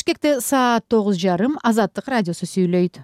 Бишкекте саат 9:30 Азаттык радиосу сүйлөйт.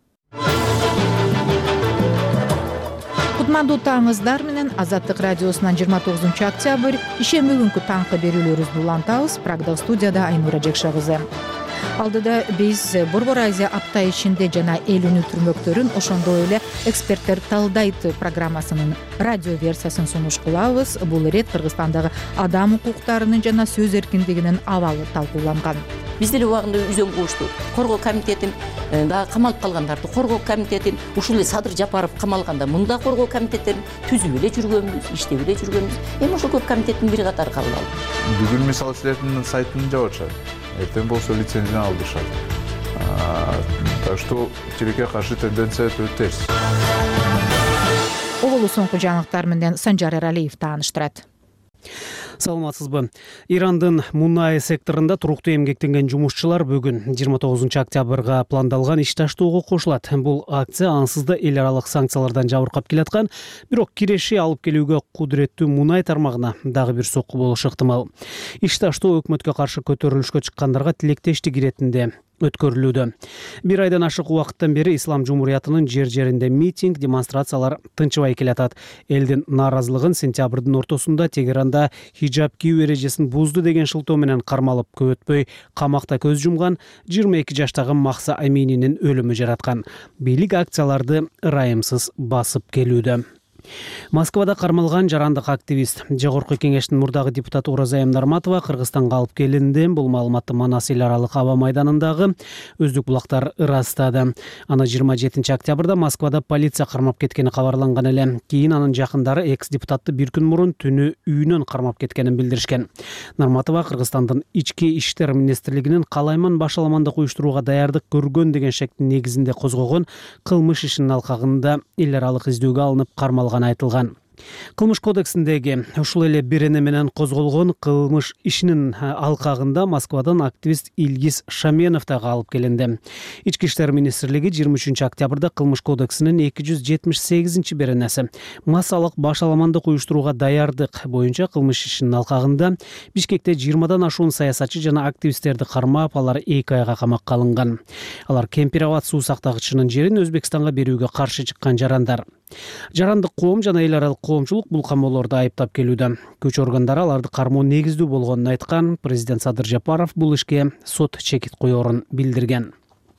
Кутмандуу таңыңыздар менен Азаттык радиосунан 29 октябрь ишемби күнкү таңкы берүүлөрүбүздү улантабыз. Прагдагы студияда Айнура Жекша кызы. Алдыда биз Борбор Азия апта ичинде жана эл үнү түрмөктөрүн, ошондой эле эксперттер талдайт программасынын радио версиясын сунуш кылабыз. Бул ирет Кыргызстандагы адам укуктарынын жана сөз эркиндигинин абалы талкууланган. Биз деле убагында үзөң куушту. Коргоо комитетин дагы камалып калгандарды коргоо комитетин, ушул эле Садыр Жапаров камалганда мында коргоо комитеттерин түзүп эле жүргөнбүз, иштеп эле жүргөнбүз. Эми ошол көп комитеттин бири катары кабыл алды. Бүгүн мисалы силердин сайтын жабышат. Эртең болсо лицензияны алдырышат. Так что тилекке каршы тенденция терс. Оголу соңку жаңылыктар менен Санжар Эралиев тааныштырат. Саламатсызбы. Ирандын мунай секторунда туруктуу эмгектенген жумушчулар бүгүн 29 октябрга пландалган иш таштоого кошулат. Бул акция ансыз да эл аралык санкциялардан жабыркап келаткан, бирок киреши алып келүүгө кудуреттүү мунай тармагына дагы бир сокку болушу ыктымал. Иш таштоо өкмөткө каршы көтөрүлүшкө чыккандарга тилектештик иретинде өткөрүлүүдө. Бир айдан ашык убакыттан бери Ислам Жумуриятынын жер-жеринде митинг, демонстрациялар тынчыбай келатат. Элдин нааразылыгын сентябрдын ортосунда Тегеранда хижаб кийүү эрежесин бузду деген шылтоо менен кармалып, көп өтпөй камакта көз жумган 22 жаштагы Махса Амининин өлүмү жараткан. Бийлик акцияларды ырайымсыз басып келүүдө. Москвада кармалган жарандык активист, Жогорку кеңештин мурдагы депутаты Оразайым Нарматова Кыргызстанга алып келинди. Бул маалыматты Манас эл аралык аба майданындагы өздүк булактар ырастады. Аны 27 октябрда Москвада полиция кармап кеткени кабарланган эле. Кийин анын жакындары экс-депутатты бир күн мурун түнү үйүнөн кармап кеткенин билдиришкен. Нарматова Кыргызстандын ички иштер министрлигинин калайман башаламандык уюштурууга даярдык көргөн деген шектин негизинде козгогон кылмыш ишинин алкагында эл аралык издөөгө алынып кармалган айтылган. Кылмыш кодексиндеги ушул эле бирене менен козголгон кылмыш ишинин алкагында Москвадан активист Илгиз Шаменов дагы алып келинди. Ички иштер министрлиги 23 октябрда кылмыш кодексинин 278 беренеси массалык башаламандык уюштурууга даярдык боюнча кылмыш ишинин алкагында Бишкекте 20дан ашуун саясатчы жана активисттерди кармап, алар 2 айга камакка алынган. Алар Кемпирабад суу сактагычынын жерин Өзбекстанга берүүгө каршы чыккан жарандар. Жарандык коом жана эл аралык коомчулук бул камоолорду айыптап келүүдө. Күч органдары аларды кармоо негиздүү болгонун айткан. Президент Садыр Жапаров бул ишке сот чекит коерун билдирген.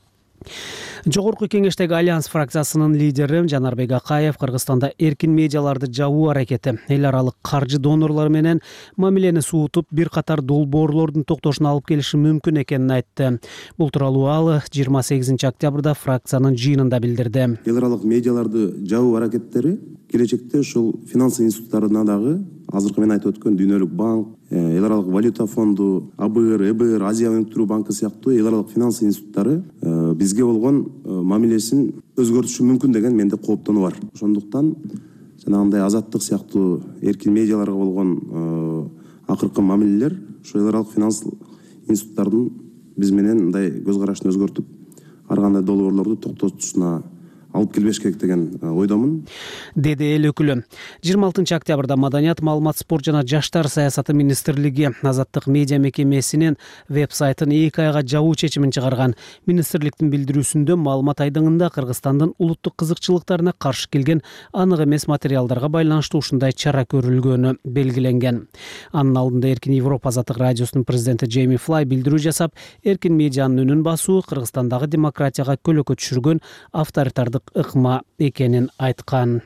Жогорку кеңештеги Альянс фракциясынын лидери Жанарбек Акаев Кыргызстанда эркин медиаларды жабуу аракети эл аралык каржы донорлор менен мамилени суутуп, бир катар долбоорлордун токтошуна алып келиши мүмкүн экенин айтты. Бул тууралуу ал 28 октябрда фракциянын жыйынында билдирди. Эл аралык медиаларды жабуу аракеттери келечекте ушул финанс институттарына дагы азыркы мен айтып өткөн Дүйнөлүк банк, эл аралык валюта фонду, АБР, ЭБР, Азия өнүктүрүү банкы сыяктуу эл аралык финанс институттары бизге болгон мамилесин өзгөртүшү мүмкүн деген менде кооптонуу бар. Ошондуктан жанагындай азаттык сыяктуу эркин медиаларга болгон акыркы мамилелер ошол эл аралык финанс институттардын биз менен мындай көз карашын өзгөртүп, ар кандай долбоорлорду токтотушуна алып келбеш керек деген ойдомун, деди эл өкүлү. 26 октябрда Маданият, маалымат, спорт жана жаштар саясаты министрлиги Азаттык медиа мекемесинин веб-сайтын 2 айга жабуу чечимин чыгарган. Министрликтин билдирүүсүндө маалымат айдыңында Кыргызстандын улуттук кызыкчылыктарына каршы келген анык эмес материалдарга байланыштуу ушундай чара көрүлгөнү белгиленген. Анын алдында Эркин Европа Азаттык радиосунун президенти Джейми Флай билдирүү жасап, эркин медианын үнүн басуу Кыргызстандагы демократияга көлөкө түшүргөн авторитардык ыкма экенин айткан.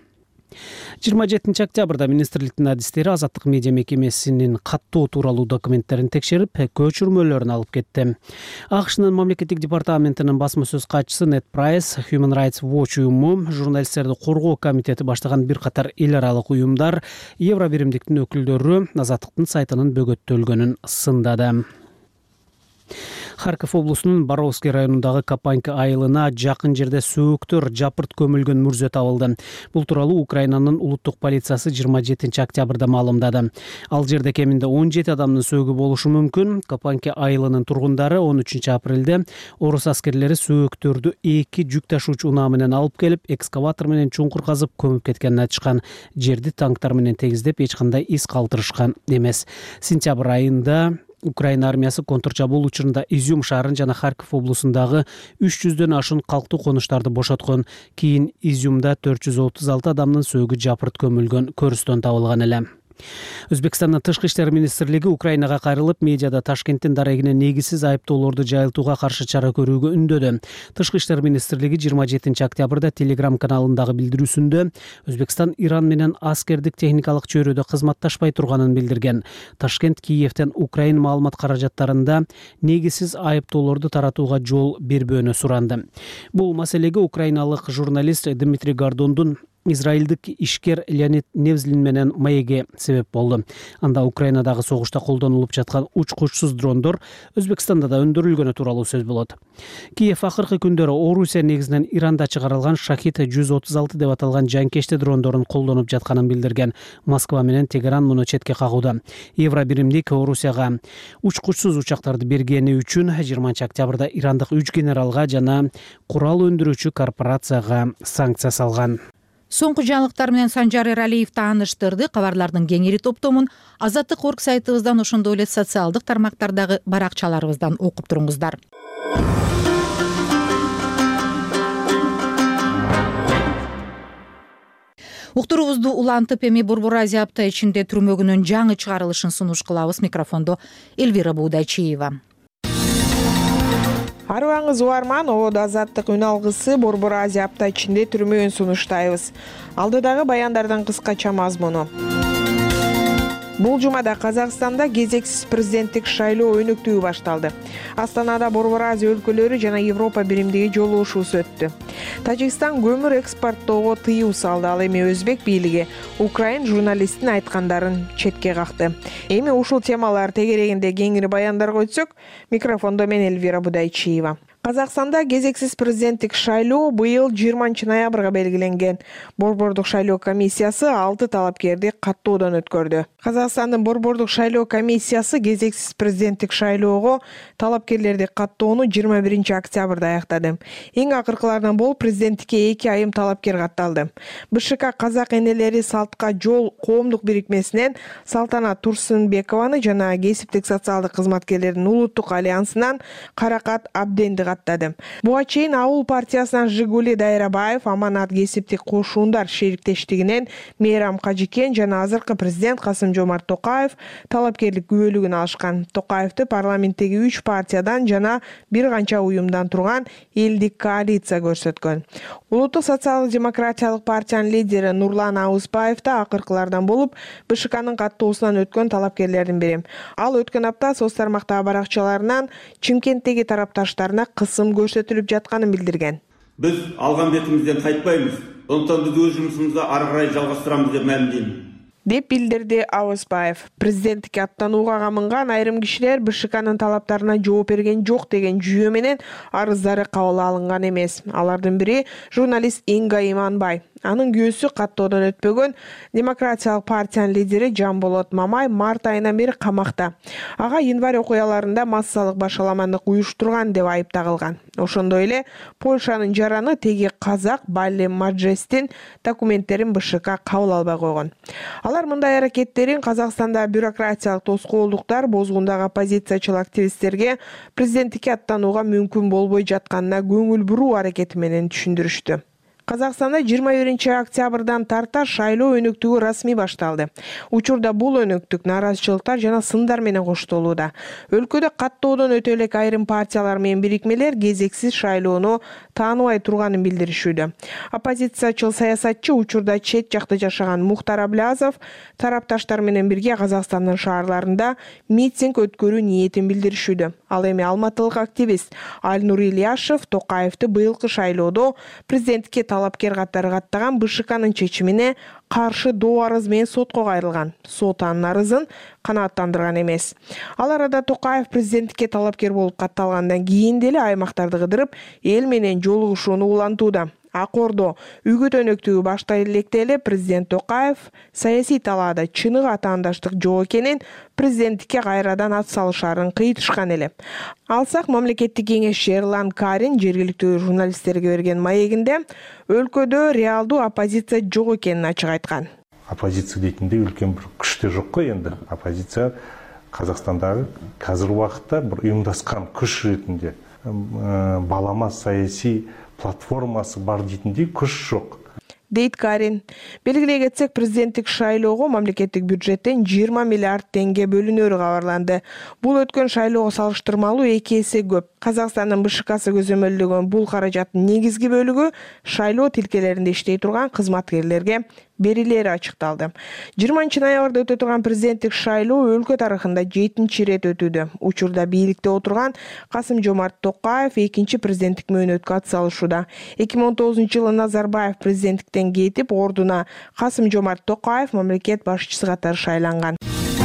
27 октябрда министрликтин адистери Азаттык медиа мекемесинин каттоо тууралуу документтерин текшерип, көчүрмөлөрүн алып кетти. АКШнын мамлекеттик департаментинин басма сөз катчысы Нед Прайс, Human Rights Watch уюму, журналисттерди коргоо комитети баштаган бир катар эл аралык уюмдар, Евро биримдиктин өкүлдөрү Азаттыктын сайтынын бөгөттөлгөнүн сындады. Харьков облусунун Боровский районундагы Капанька айылына жакын жерде сөөктөр жапырт көмүлгөн мүрзө табылды. Бул тууралуу Украинанын улуттук полициясы 27 октябрда маалымдады. Ал жерде кеминде 17 адамдын сөөгү болушу мүмкүн. Капанька айылынын тургундары 13 апрелде орус аскерлери сөөктөрдү 2 жүк ташуучу унаа менен алып келип, экскаватор менен чуңкур казып көмүп кеткенин айтышкан. Жерди танктар менен тегиздеп, эч кандай из калтырышкан эмес. Сентябрь айында Украина армиясы контрчабуул учурунда Изюм шаарын жана Харьков облусундагы 300дөн ашуун калктуу конуштарды бошоткон. Кийин Изюмда 436 адамдын сөөгү жапырт көмүлгөн, көрүстөн табылган эле. Өзбекстандын тышкы иштер министрлиги Украинага кайрылып, медиада Ташкенттин дарегине негизсиз айыптоолорду жайылтууга каршы чара көрүүгө үндөдү. Тышкы иштер министрлиги 27 октябрда Telegram каналындагы билдирүүсүндө Өзбекстан Иран менен аскердик техникалык чөйрөдө кызматташпай турганын билдирген. Ташкент Киевтен Украин маалымат каражаттарында негизсиз айыптоолорду таратууга жол бербөөнү суранды. Бул маселеге украиналык журналист Дмитрий Гордондун израилдик ишкер Леонид Невзлин менен маеги себеп болду. Анда Украинадагы согушта колдонулуп жаткан учкучсуз дрондор Өзбекстанда да өндүрүлгөнү тууралуу сөз болот. Киев акыркы күндөрү Орусия негизинен Иранда чыгарылган Шахид 136 деп аталган жанкечти дрондорун колдонуп жатканын билдирген. Москва менен Тегеран муну четке кагууда. Евро биримдик Орусияга учкучсуз учактарды бергени үчүн 20 октябрда ирандык 3 генералга жана курал өндүрүүчү корпорацияга санкция салган. Соңку жаңылыктар менен Санжар Эралиев тааныштырды. Кабарлардын кеңири топтомун Азаттык орг сайтыбыздан, ошондой эле социалдык тармактардагы баракчаларыбыздан окуп туруңуздар. Уктуруубузду улантып, эми Борбор Азия апта ичинде түрмөгүнүн жаңы чыгарылышын сунуш кылабыз. Микрофондо Эльвира Буудайчиева. Арыбаңыз уарман, Ободо Азаттык үн алгысы Борбор Азия апта ичинде түрмөгүн сунуштайбыз. Алдыдагы баяндардан кыскача мазмуну. Бул жумада Казакстанда кезексиз президенттик шайлоо өнүктүүгү башталды. Астанада Борбор Азия өлкөлөрү жана Европа биримдиги жолугушуусу өттү. Тажикстан көмүр экспорттоого тыюу салды, ал эми өзбек бийлиги Украин журналисттин айткандарын четке какты. Эми ушул темалар тегерегинде кеңири баяндарга өтсөк, микрофондо мен Эльвира Буудайчиева. Казакстанда кезексиз президенттик шайлоо быйыл 20 ноябрга белгиленген. Борбордук шайлоо комиссиясы 6 талапкерди каттоодон өткөрдү. Казакстандын Борбордук шайлоо комиссиясы кезексиз президенттик шайлоого талапкерлерди каттоону 21 октябрда аяктады. Эң акыркыларынан бул президенттикке 2 айым талапкер катталды. БШК казак энелери Салтка жол коомдук бирикмесинен Салтанат Турсунбекованы жана кесиптик социалдык кызматкерлердин улуттук альянсынан Каракат Абденди каттады. Буга чейин Ауыл партиясынан Жигули Дайрабаев, Аманат кесиптик кошуундар шериктештигинен Мейрам Кажикен жана азыркы президент Касым-Жомарт Токаев талапкерлик күбөлүгүн алышкан. Токаевди парламенттеги 3 партиядан жана бир канча уюмдан турган элдик коалиция көрсөткөн. Улуттук социалдык-демократиялык партиянын лидери Нурлан Аузбаев да акыркылардан болуп, БШКнын каттоосунан өткөн талапкерлердин бири. Ал өткөн апта соц тармактагы баракчаларынан Чымкенттеги тарапташтарына кысым көрсөтүлүп жатканын билдирген. Биз алган бетибизден кайтпайбыз. Ошондон биз өз жумушубузду ары карай жалгастырабыз деп маалымдайм. Деп билдирди Аузбаев. Президенттикке аттанууга камынган айрым кишилер БШКнын талаптарына жооп берген жок деген жүйө менен арыздары кабыл алынган эмес. Алардын бири журналист Инга Иманбай. Анын күйөөсү каттоодон өтпөгөн Демократиялык партиянын лидери Жамболот Мамай март айынан бери камакта. Ага январь окуяларында массалык башаламандык уюштурган деп айып тагылган. Ошондой эле Польшанын жараны теги казак Балли Маджестин документтерин БШК кабыл албай койгон. Алар мындай аракеттерин Казакстанда бюрократиялык тоскоолдуктар бозгундагы оппозициячыл активисттерге президенттикке аттанууга мүмкүн болбой жатканына көңүл буруу аракети менен түшүндүрүштү. Казакстанда 21 октябрдан тарта шайлоо өнүктүгү расмий башталды. Учурда бул өнүктүк нааразычылыктар жана сындар менен коштолууда. Өлкөдө каттоодон өтө элек айрым партиялар менен бирикмелер кезексиз шайлоону тааныбай турганын билдиришүүдө. Оппозициячыл саясатчы учурда чет жакта жашаган Мухтар Аблязов тарапташтар менен бирге Казакстандын шаарларында митинг өткөрүү ниетин билдиришүүдө. Ал эми алматылык активист Альнур Ильяшев Токаевди быйылкы шайлоодо президенттикке талапкер катары каттаган БШКнын чечимине каршы доо арыз менен сотко кайрылган. Сот анын арызын канааттандырган эмес. Ал арада Токаев президенттикке талапкер болуп катталгандан кийин деле аймактарды кыдырып, эл менен жолугушууну улантууда. Ак Ордо үгүт өнүктүгү баштай электе эле президент Токаев саясий талаада чыныгы атаандаштык жок экенин, президенттикке кайрадан ат салышарын кыйтышкан эле. Алсак мамлекеттик кеңешчи Эрлан Карин жергиликтүү журналисттерге берген маегинде өлкөдө реалдуу оппозиция жок экенин ачык айткан. Оппозиция дейтинде үлкен бир күч те жок кой, энди оппозиция Қазақстандағы қазіргі уақытта бір ұйымдасқан күш ретінде балама саяси платформасы бар дейтіндей күш жоқ. Дейт Карин. Белгилей кетсек, президенттик шайлоого мамлекеттик бюджеттен 20 миллиард теңге бөлүнөрү кабарланды. Бул өткөн шайлоого салыштырмалуу 2 эсе көп. Казакстандын БШКсы көзөмөлдөгөн бул каражаттын негизги бөлүгү шайлоо тилкелеринде иштей турган кызматкерлерге берилери ачыкталды. 20-ноябрда өтө турган президенттик шайлоо өлкө тарыхында 7-чи ирет өтүүдө. Учурда бийликте отурган Касым-Жомарт Токаев 2-чи президенттик мөөнөткө атсалышууда. 2019-жылы Назарбаев президенттиктен кетип, ордуна Касым-Жомарт Токаев мамлекет башчысы катары шайланган.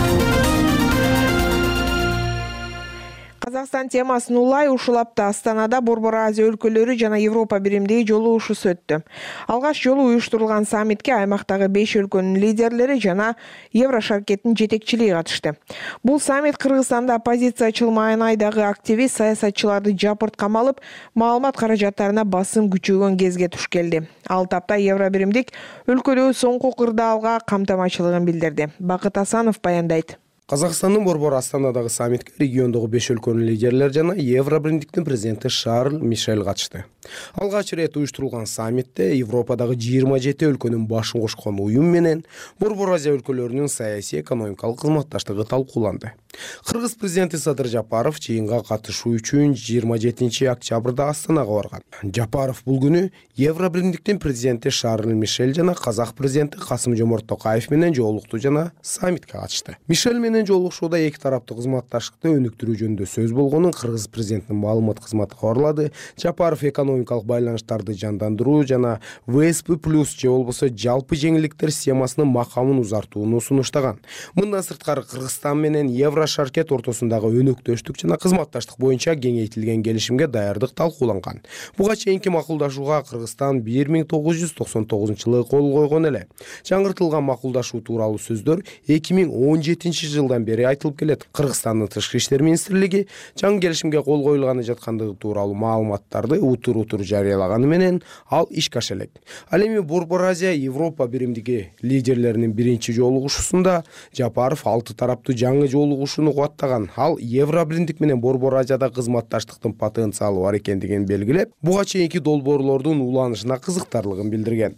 Казакстан темасын улай ушул апта Астанада Борбор Азия өлкөлөрү жана Европа биримдиги жолугушуусу өттү. Алгаш жолу уюштурулган саммитке аймактагы 5 өлкөнүн лидерлери жана Еврошаркеттин жетекчилиги катышты. Бул саммит Кыргызстанда оппозициячыл маанайдагы активист саясатчыларды жапырт камалып, маалымат каражаттарына басым күчөгөн кезге туш келди. Ал тапта Евро биримдик өлкөдөгү соңку кырдаалга камтамачылыгын билдирди. Бакыт Асанов баяндайт. Казакстандын Борбор Астанадагы саммитке региондогу 5 өлкөнүн лидерлери жана Евро биримдиктин президенти Шарль Мишель катышты. Алгач ирет уюштурулган саммитте Европадагы 27 өлкөнүн башын кошкон уюм менен Борбор Азия өлкөлөрүнүн саясий экономикалык кызматташтыгы талкууланды. Кыргыз президенти Садыр Жапаров жыйынга катышуу үчүн 27 октябрда Астанага барган. Жапаров бул күнү Евро биримдиктин президенти Шарль Мишель жана казак президенти Касым-Жомарт Токаев менен жолукту жана саммитке катышты. Мишель менен жолугушууда эки тараптуу кызматташтыкты өнүктүрүү жөнүндө сөз болгонун Кыргыз президентинин маалымат кызматы кабарлады. Жапаров экономикалык байланыштарды жандандыруу жана ВСП+ же болбосо жалпы жеңилдиктер системасынын макамын узартууну сунуштаган. Мындан сырткары Кыргызстан менен Еврошаркет ортосундагы өнөктөштүк жана кызматташтык боюнча кеңейтилген келишимге даярдык талкууланган. Буга чейинки макулдашууга Кыргызстан 1999-жылы кол койгон эле. Жаңыртылган макулдашуу тууралуу сөздөр 2017-жылдан бери айтылып келет. Кыргызстандын тышкы иштер министрлиги жаңы келишимге кол коюлганы жаткандыгы тууралуу маалыматтарды утур жарыялаганы менен ал ишке аша элек. Ал эми Борбор Азия Европа биримдиги лидерлеринин биринчи жолугушуусунда Жапаров 6 тараптуу жаңы жолугушууну кубаттаган. Ал Евро биримдик менен Борбор Азияда кызматташтыктын потенциалы бар экендигин белгилеп, буга чейинки долбоорлордун уланышына кызыктарлыгын билдирген.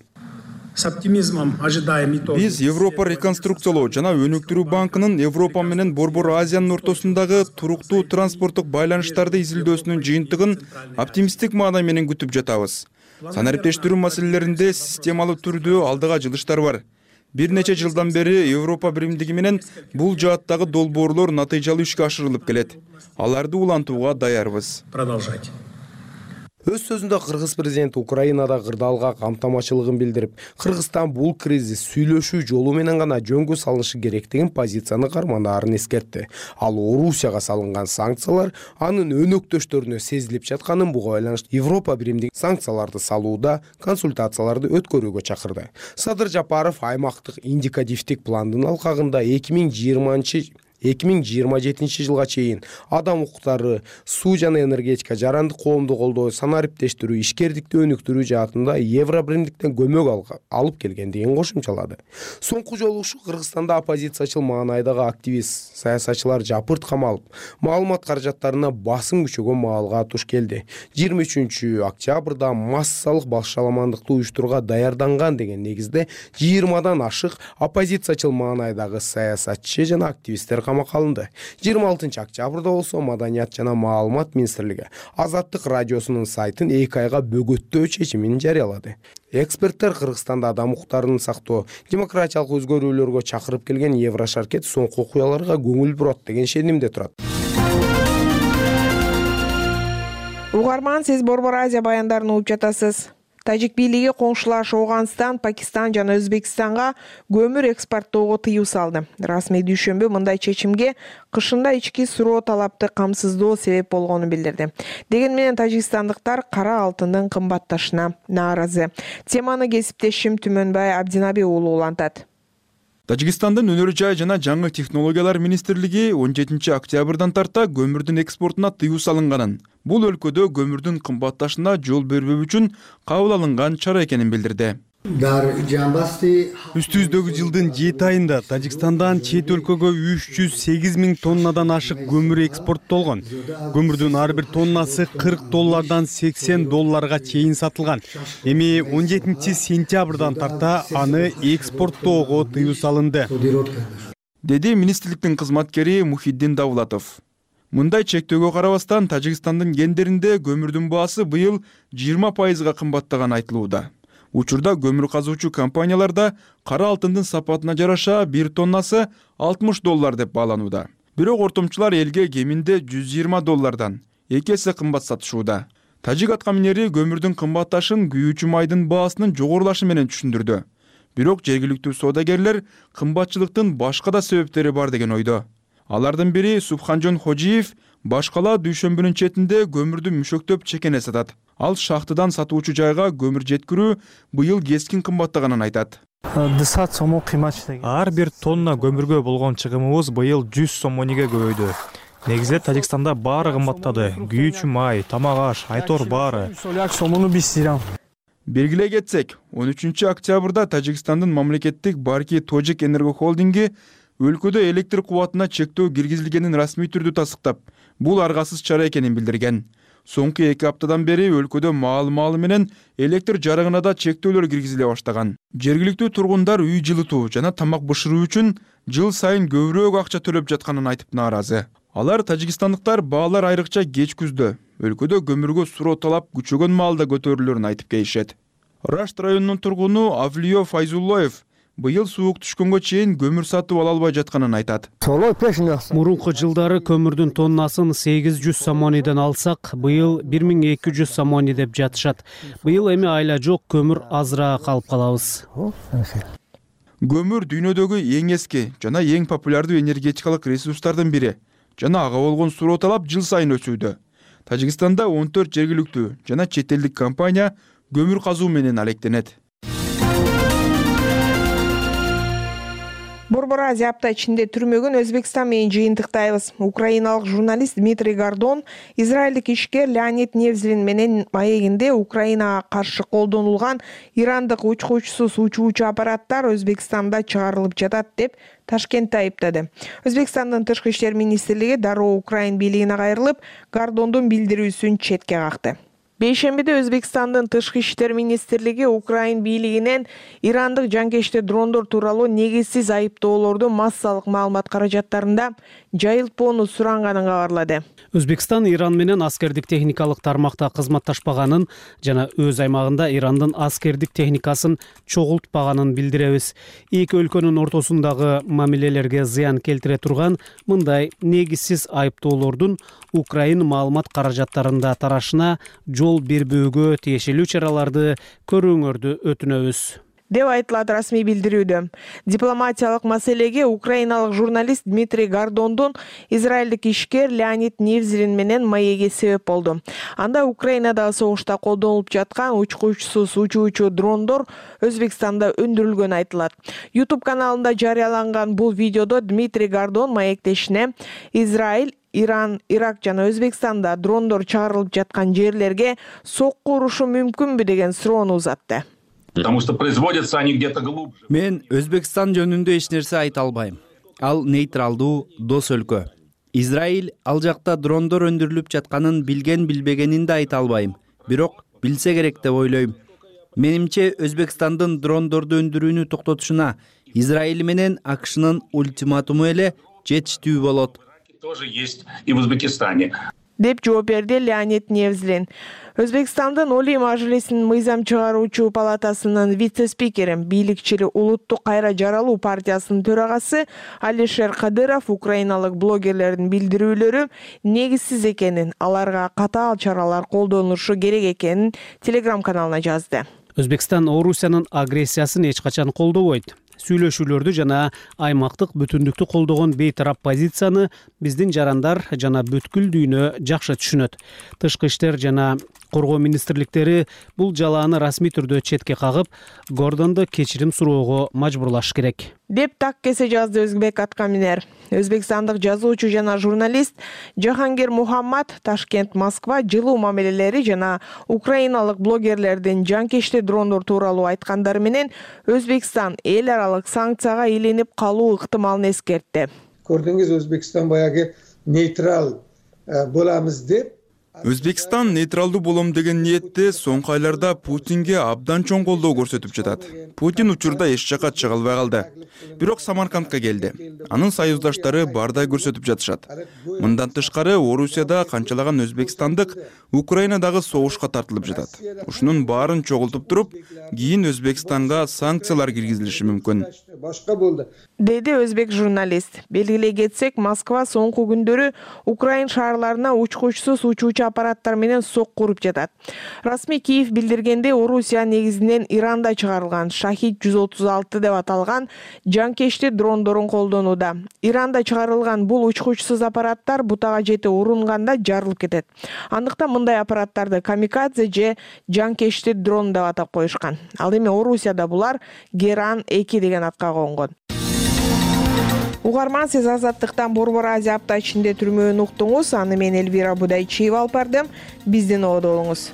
Биз Европа реконструкциялоо жана өнүктүрүү банкынын Европа менен Борбор Азиянын ортосундагы туруктуу транспорттук байланыштарды изилдөөсүнүн жыйынтыгын оптимисттик маанай менен күтүп жатабыз. Санариптештирүү маселелеринде системалуу түрдө алдыга жылыштар бар. Бир нече жылдан бери Европа биримдиги менен бул жааттагы долбоорлор натыйжалуу ишке ашырылып келет. Аларды улантууга даярбыз. Өз сөзүндө Кыргыз президенти Украинада кырдаалга камтамачылыгын билдирип, Кыргызстан бул кризис сүйлөшүү жолу менен гана жөнгө салынышы керектигин позицияны карманаарын эскертти. Ал Орусияга салынган санкциялар анын өнөктөштөрүнө сезилип жатканын, буга байланыштуу Европа биримдиги санкцияларды салууда консультацияларды өткөрүүгө чакырды. Садыр Жапаров аймактык индикативдик пландын алкагында 2027 жылга чейин адам укуктары, суу жана энергетика, жарандык коомду колдоо, санариптештирүү, ишкердикти өнүктүрүү жаатында Евро биримдиктен көмөк алып келгендигин кошумчалады. Соңку жолугушуу Кыргызстанда оппозициячыл маанайдагы активист саясатчылар жапырт камалып, маалымат каражаттарына басым күчөгөн маалга туш келди. 23 октябрда массалык башаламандыкты уюштурууга даярданган деген негизде 20дан ашык оппозициячыл маанайдагы саясатчы жана активисттер камакка алынды. 26 октябрда болсо Маданият жана маалымат министрлиги Азаттык радиосунун сайтын 2 айга бөгөттөө чечимин жарыялады. Эксперттер Кыргызстанда адам укуктарын сактоо, демократиялык өзгөрүүлөргө чакырып келген Еврошаркет соңку окуяларга көңүл бурат деген ишенимде турат. Угарман, сиз Борбор Азия баяндарын угуп жатасыз. Тажик бийлиги коңшулаш Ауганстан, Пакистан жана Өзбекстанга көмүр экспорттоого тыюу салды. Расмий дүйшөмбү мындай чечимге кышында ички суроо талапты камсыздоо себеп болгонун билдирди. Деген менен тажикстандыктар кара алтындын кымбатташына нааразы. Теманы кесиптешим Түмөнбай Абдинаби уулу улантат. Тажикстандын өнөр жай жана жаңы технологиялар министрлиги 17 октябрдан тарта көмүрдүн экспортуна тыюу салынганын, бул өлкөдө көмүрдүн кымбатташына жол бербөө үчүн кабыл алынган чара экенин билдирди. Үстүбүздөгү жылдын 7 айында Тажикстандан чет өлкөгө 308 000 тоннадан ашык көмүр экспорттолгон. Көмүрдүн ар бир тоннасы $40 $80 чейин сатылган. Эми 17-сентябрдан тарта аны экспорттоого тыюу салынды, деди министрликтин кызматкери Мухиддин Давлатов. Мындай чектөөгө карабастан Тажикстандын кендеринде көмүрдүн баасы быйыл 20% кымбаттаган айтылууда. Учурда көмүр казуучу компанияларда кара алтындын сапатына жараша 1 тоннасы $60 деп бааланууда. Бирок ортомчулар элге кеминде $120 2 эсе кымбат сатышууда. Тажик аткаминери көмүрдүн кымбатташын күйүүчү майдын баасынын жогорулашы менен түшүндүрдү. Бирок жергиликтүү соодагерлер кымбатчылыктын башка да себептери бар деген ойдо. Алардын бири Субханжон Хожиев башкала дүйшөмбүнүн четинде көмүрдү мүшөктөп чекене сатат. Ал шахтадан сатуучу жайга көмүр жеткирүү быйыл кескин кымбаттаганын айтат. Ар бир тонна көмүргө болгон чыгымыбыз быйыл 100 сомониге көбөйдү. Негизинен Тажикстанда баары кымбаттады. Күйүүчү май, тамак аш, айтор баары. Белгилей кетсек, 13 октябрда Тажикстандын мамлекеттик Барки Тожик Энерго холдинги өлкөдө электр кубатына чектөө киргизилгенин расмий түрдө тасыктап, бул аргасыз чара экенин билдирген. Соңку 2 аптадан бери өлкөдө маалы менен электр жарыгына да чектөөлөр киргизиле баштаган. Жергиликтүү тургундар үй жылытуу жана тамак бышыруу үчүн жыл сайын көбүрөөк акча төлөп жатканын айтып нааразы. Алар тажикстандыктар баалар айрыкча кеч күздө өлкөдө көмүргө суроо талап күчөгөн маалда көтөрүлөрүн айтып келишет. Рашт районунун тургуну Авлиё Файзуллоев быйыл суук түшкөнгө чейин көмүр сатып ала албай жатканын айтат. Мурунку жылдары көмүрдүн тоннасын 800 сомониден алсак, быйыл 1200 сомони деп жатышат. Быйыл эми айла жок, көмүр азыраак алып калабыз. Көмүр дүйнөдөгү эң эски жана эң популярдуу энергетикалык ресурстардын бири. Жана ага болгон суроо талап жыл сайын өсүүдө. Тажикстанда 14 жергиликтүү жана чет элдик компания көмүр казуу менен алектенет. Борбор Азия апта ичинде түрмөгүн Өзбекстан менен жыйынтыктайбыз. Украиналык журналист Дмитрий Гордон, израилдик ишкер Леонид Невзлин менен маегинде Украинага каршы колдонулган ирандык учкучсуз учуучу аппараттар Өзбекстанда чыгарылып жатат деп Ташкентте айыптады. Өзбекстандын тышкы иштер министрлиги дароо Украин бийлигине кайрылып, Гордондун билдирүүсүн четке какты. Бейшембиде Өзбекстандын тышкы иштер министрлиги Украин бийлигинен ирандык жанкечтер дрондор тууралуу негизсиз айыптоолорду массалык маалымат каражаттарында жайылтпоону суранганын кабарлады. Өзбекстан Иран менен аскердик техникалык тармакта кызматташпаганын жана өз аймагында Ирандын аскердик техникасын чогултпаганын билдиребиз. Эки өлкөнүн ортосундагы мамилелерге зыян келтире турган мындай негизсиз айыптоолордун Украин маалымат каражаттарында тарашына жол бербөөгө тиешелүү чараларды көрүүңөрдү өтүнөбүз, деп айтылат расмий билдирүүдө. Дипломатиялык маселеге украиналык журналист Дмитрий Гордондун израилдик ишкер Леонид Невзлин менен маеги себеп болду. Анда Украинадагы согушта колдонулуп жаткан учкучсуз учуучу дрондор Өзбекстанда өндүрүлгөнү айтылат. YouTube каналында жарыяланган бул видеодо Дмитрий Гордон маектешине Израиль, Иран, Ирак жана Өзбекстанда дрондор чыгарылып жаткан жерлерге сокку урушу мүмкүнбү деген суроону узатты. Потому что производятся они где-то глубже. Мен Өзбекстан жөнүндө эч нерсе айта албайм. Ал нейтралдуу дос өлкө. Израиль ал жакта дрондор өндүрүлүп жатканын билген билбегенин да айта албайм. Бирок билсе керек деп ойлойм. Менимче Өзбекстандын дрондорду өндүрүүнү токтотушуна Израиль менен АКШнын ультиматуму эле жетиштүү болот. Тоже есть и в Узбекистане. Деп жооп берди Леонид Невзлин. Өзбекстандын Олий Мажлисинин мыйзам чыгаруучу палатасынын вице-спикери, бийликчиси Улуттук кайра жаралуу партиясынын төрагасы Алишер Кадыров украиналык блогерлердин билдирүүлөрү негизсиз экенин, аларга катаал чаралар колдонулушу керек экенин Telegram-каналына жазды. Өзбекстан Орусиянын агрессиясын эч качан колдобойт. Сүйлөшүүлөрдү жана аймактык бүтүндүктү колдогон бейтарап позицияны биздин жарандар жана бүткүл дүйнө жакшы түшүнөт. Тышкы иштер жана коргоо министрликтери бул жалааны расмий түрдө четке кагып, Гордонду кечирим суроого мажбурлаш керек. деп так кесе жазды Өзбек Аткаминер. Өзбекстандык жазуучу жана журналист Жахангир Мухаммад Ташкент, Москва жылуу мамилелери жана украиналык блогерлердин жанкечти дрондор тууралуу айткандары менен Өзбекстан эл аралык санкцияга илинип калуу ыктымалын эскертти. Көрдүңүз, Өзбекстан баягы нейтрал боламыз деп. Өзбекстан нейтралдуу болом деген ниетте соңку айларда Путинге абдан чоң колдоо көрсөтүп жатат. Путин учурда эч жака чыга албай калды. Бирок Самаркандка келди. Анын союздаштары бардай көрсөтүп жатышат. Мындан тышкары Орусияда канчалаган өзбекстандык Украинадагы согушка тартылып жатат. Ушунун баарын чогултуп туруп, кийин Өзбекстанга санкциялар киргизилиши мүмкүн. Башка болду. Деди өзбек журналист. Белгилей кетсек, Москва соңку күндөрү Украин шаарларына учкучсуз учуучу аппараттар менен сокку уруп жатат. Расмий Киев билдиргенде, Орусия негизинен Иранда чыгарылган Шахид 136 деп аталган жанкечти дрондорун колдонууда. Иранда чыгарылган бул учкучсуз аппараттар бутага жете урунганда жарылып кетет. Андыктан мындай аппараттарды камикадзе же жанкечти дрон деп атап коюшкан. Ал эми Орусияда булар Геран 2 деген атка конгон. Угарман, сиз Азаттыктан Борбор Азия апта ичинде түрмөөнү уктуңуз. Аны мен Элвира Будайчиева алып бардым. Бизден ободо болуңуз.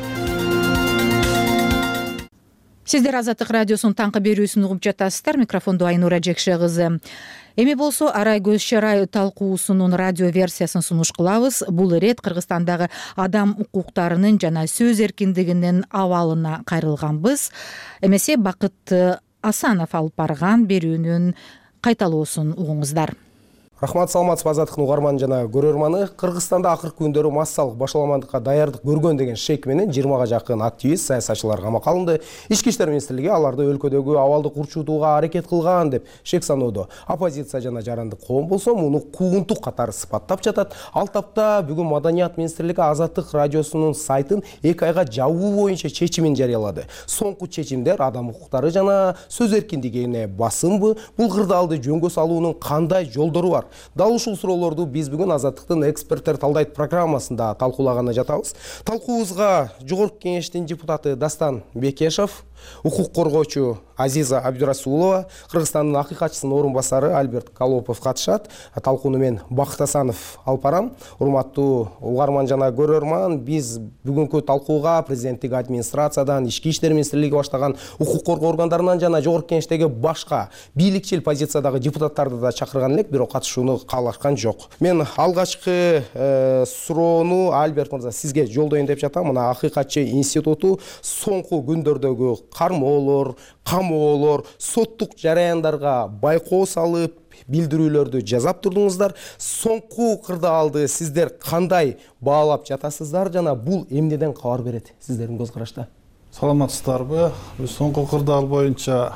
Сиздер Азаттык радиосунун таңкы берүүсүн угуп жатасыздар. Микрофондо Айнура Жекше кызы. Эми болсо арай көз чарай талкуусунун радио версиясын сунуш кылабыз. Бул ирет Кыргызстандагы адам укуктарынын жана сөз эркиндигинин абалына кайрылганбыз. Эмесе Бакыт Асанов алып барган берүүнүн кайталоосун угуңуздар. Рахмат, саламатсызбы Азаттыктын угарманы жана көрөрманы. Кыргызстанда акыркы күндөрү массалык башаламандыкка даярдык көргөн деген шек менен 20га жакын активист, саясатчылар камакка алынды. Ички иштер министрлиги аларды өлкөдөгү абалды курчутууга аракет кылган деп шек саноодо. Оппозиция жана жарандык коом болсо муну куугунтук катары сыпаттап жатат. Ал тапта бүгүн Маданият министрлиги Азаттык радиосунун сайтын 2 айга жабуу боюнча чечимин жарыялады. Соңку чечимдер адам укуктары жана сөз эркиндигине басымбы, бул кырдаалды жөнгө салуунун кандай жолдору бар? Дал ушул суроолорду биз бүгүн Азаттыктын эксперттер талдайт программасында талкуулаганы жатабыз. Талкуубузга Жогорку кеңештин депутаты Дастан Бекешев, укук коргоочу Азиза Абдурасулова, Кыргызстандын акыйкатчысынын орун басары Альберт Колопов катышат. Талкууну мен Бакыт Асанов алып барам. Урматтуу угарман жана көрөрман, биз бүгүнкү талкууга президенттик администрациядан, ички иштер министрлиги баштаган укук коргоо органдарынан жана Жогорку кеңештеги башка бийликчил позициядагы депутаттарды да чакырган элек, бирок катышууну каалашкан жок. Мен алгачкы суроону Альберт мырза сизге жолдоюн деп жатам. Мына Акыйкатчы институту соңку күндөрдөгү кармоолор, камоолор, соттук жараяндарга байкоо салып, билдирүүлөрдү жазап турдуңуздар. Соңку кырдаалды сиздер кандай баалап жатасыздар жана бул эмнеден кабар берет сиздердин көз карашта? Саламатсыздарбы? Биз соңку кырдаал боюнча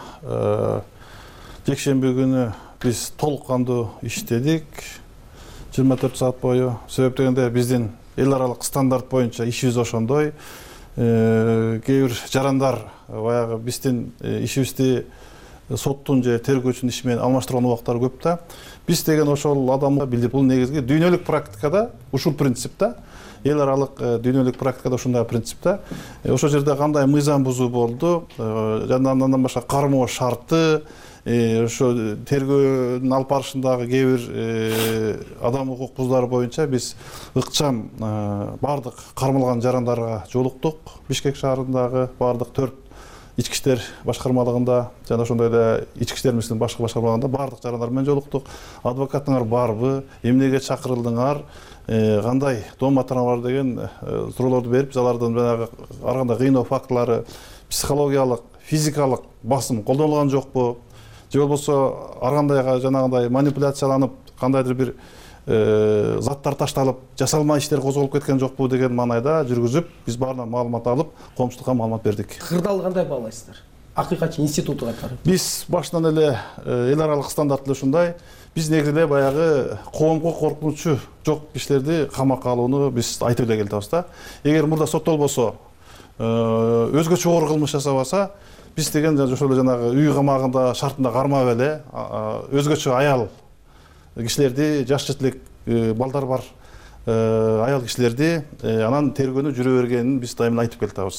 жекшемби күнү биз толук кандуу иштедик. 24 саат бою. Себеп дегенде биздин эл аралык стандарт боюнча ишибиз ошондой. Кээ бир жарандар баягы биздин ишибизди соттун же тергөөчүнүн иши менен алмаштырган убактар көп да. Биз деген ошол адамга билдирип, бул негизги дүйнөлүк практикада ушул принципте, эл аралык дүйнөлүк практикада ушундай принципте. Ошол жерде кандай мыйзам бузуу болду, жана андан башка кармоо шарты, ошо тергөөнүн алып барышындагы кээ бир адам укук бузуулары боюнча биз ыкчам бардык кармалган жарандарга жолуктук. Бишкек шаарындагы бардык 4 ички иштер башкармалыгында жана ошондой эле ички иштер министрлигинин башка башкармалыгында бардык жарандар менен жолуктук. Адвокатыңар барбы, эмнеге чакырылдыңар, кандай дом атаңар деген суроолорду берип, биз алардан жанагы ар кандай кыйноо фактылары, психологиялык, физикалык басым колдонулган жокпу? Же болбосо ар кандайга жанагындай манипуляцияланып, кандайдыр бир заттар ташталып, жасалма иштер козголуп кеткен жокпу деген маанайда жүргүзүп, биз баарынан маалымат алып, коомчулукка маалымат бердик. Кырдаалды кандай баалайсыздар? Акыйкатчы институту катары. Биз башынан эле эл аралык стандарт эле ушундай. Биз негизинде баягы коомго коркунучу жок кишилерди камакка алууну биз айтып эле келатабыз да. Эгер мурда соттолбосо, өзгөчө оор кылмыш жасабаса, биз деген ошол жанагы үй камагында шартында кармап эле өзгөчө аял кишилерди, жаш жетилик балдар бар аял кишилерди анан тергөөнү жүрө бергенин биз дайыма айтып келатабыз.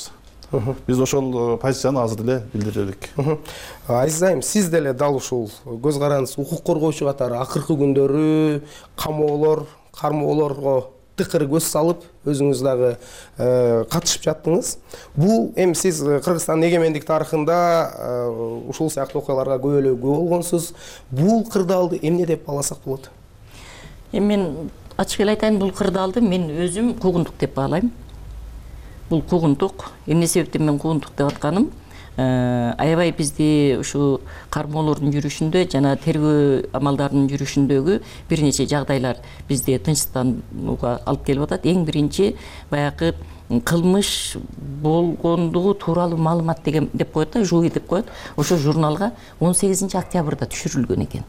Биз ошол позицияны азыр эле билдирдик. Азиз айым, сиз деле дал ушул көз карандысыз укук коргоочу катары акыркы күндөрү камоолор, кармоолорго тыкыр көз салып, өзүңүз дагы катышып жаттыңыз. Бул эми сиз Кыргызстандын эгемендик тарыхында ушул сыяктуу окуяларга көп эле күбө болгонсуз. Бул кырдаалды эмне деп бааласак болот? Эми мен ачык эле айтайын, бул кырдаалды мен өзүм куугунтук деп баалайм. Бул куугунтук. Эмне себептен мен куугунтук деп атканым? Аябай бизди ушу кармоолордун жүрүшүндө жана тергөө амалдарынын жүрүшүндөгү бир нече жагдайлар бизди тынчтанууга алып келип атат. Эң биринчи баягы кылмыш болгондугу тууралуу маалымат деген деп коет да, жуй деп коет. Ошо журналга 18 октябрда түшүрүлгөн экен.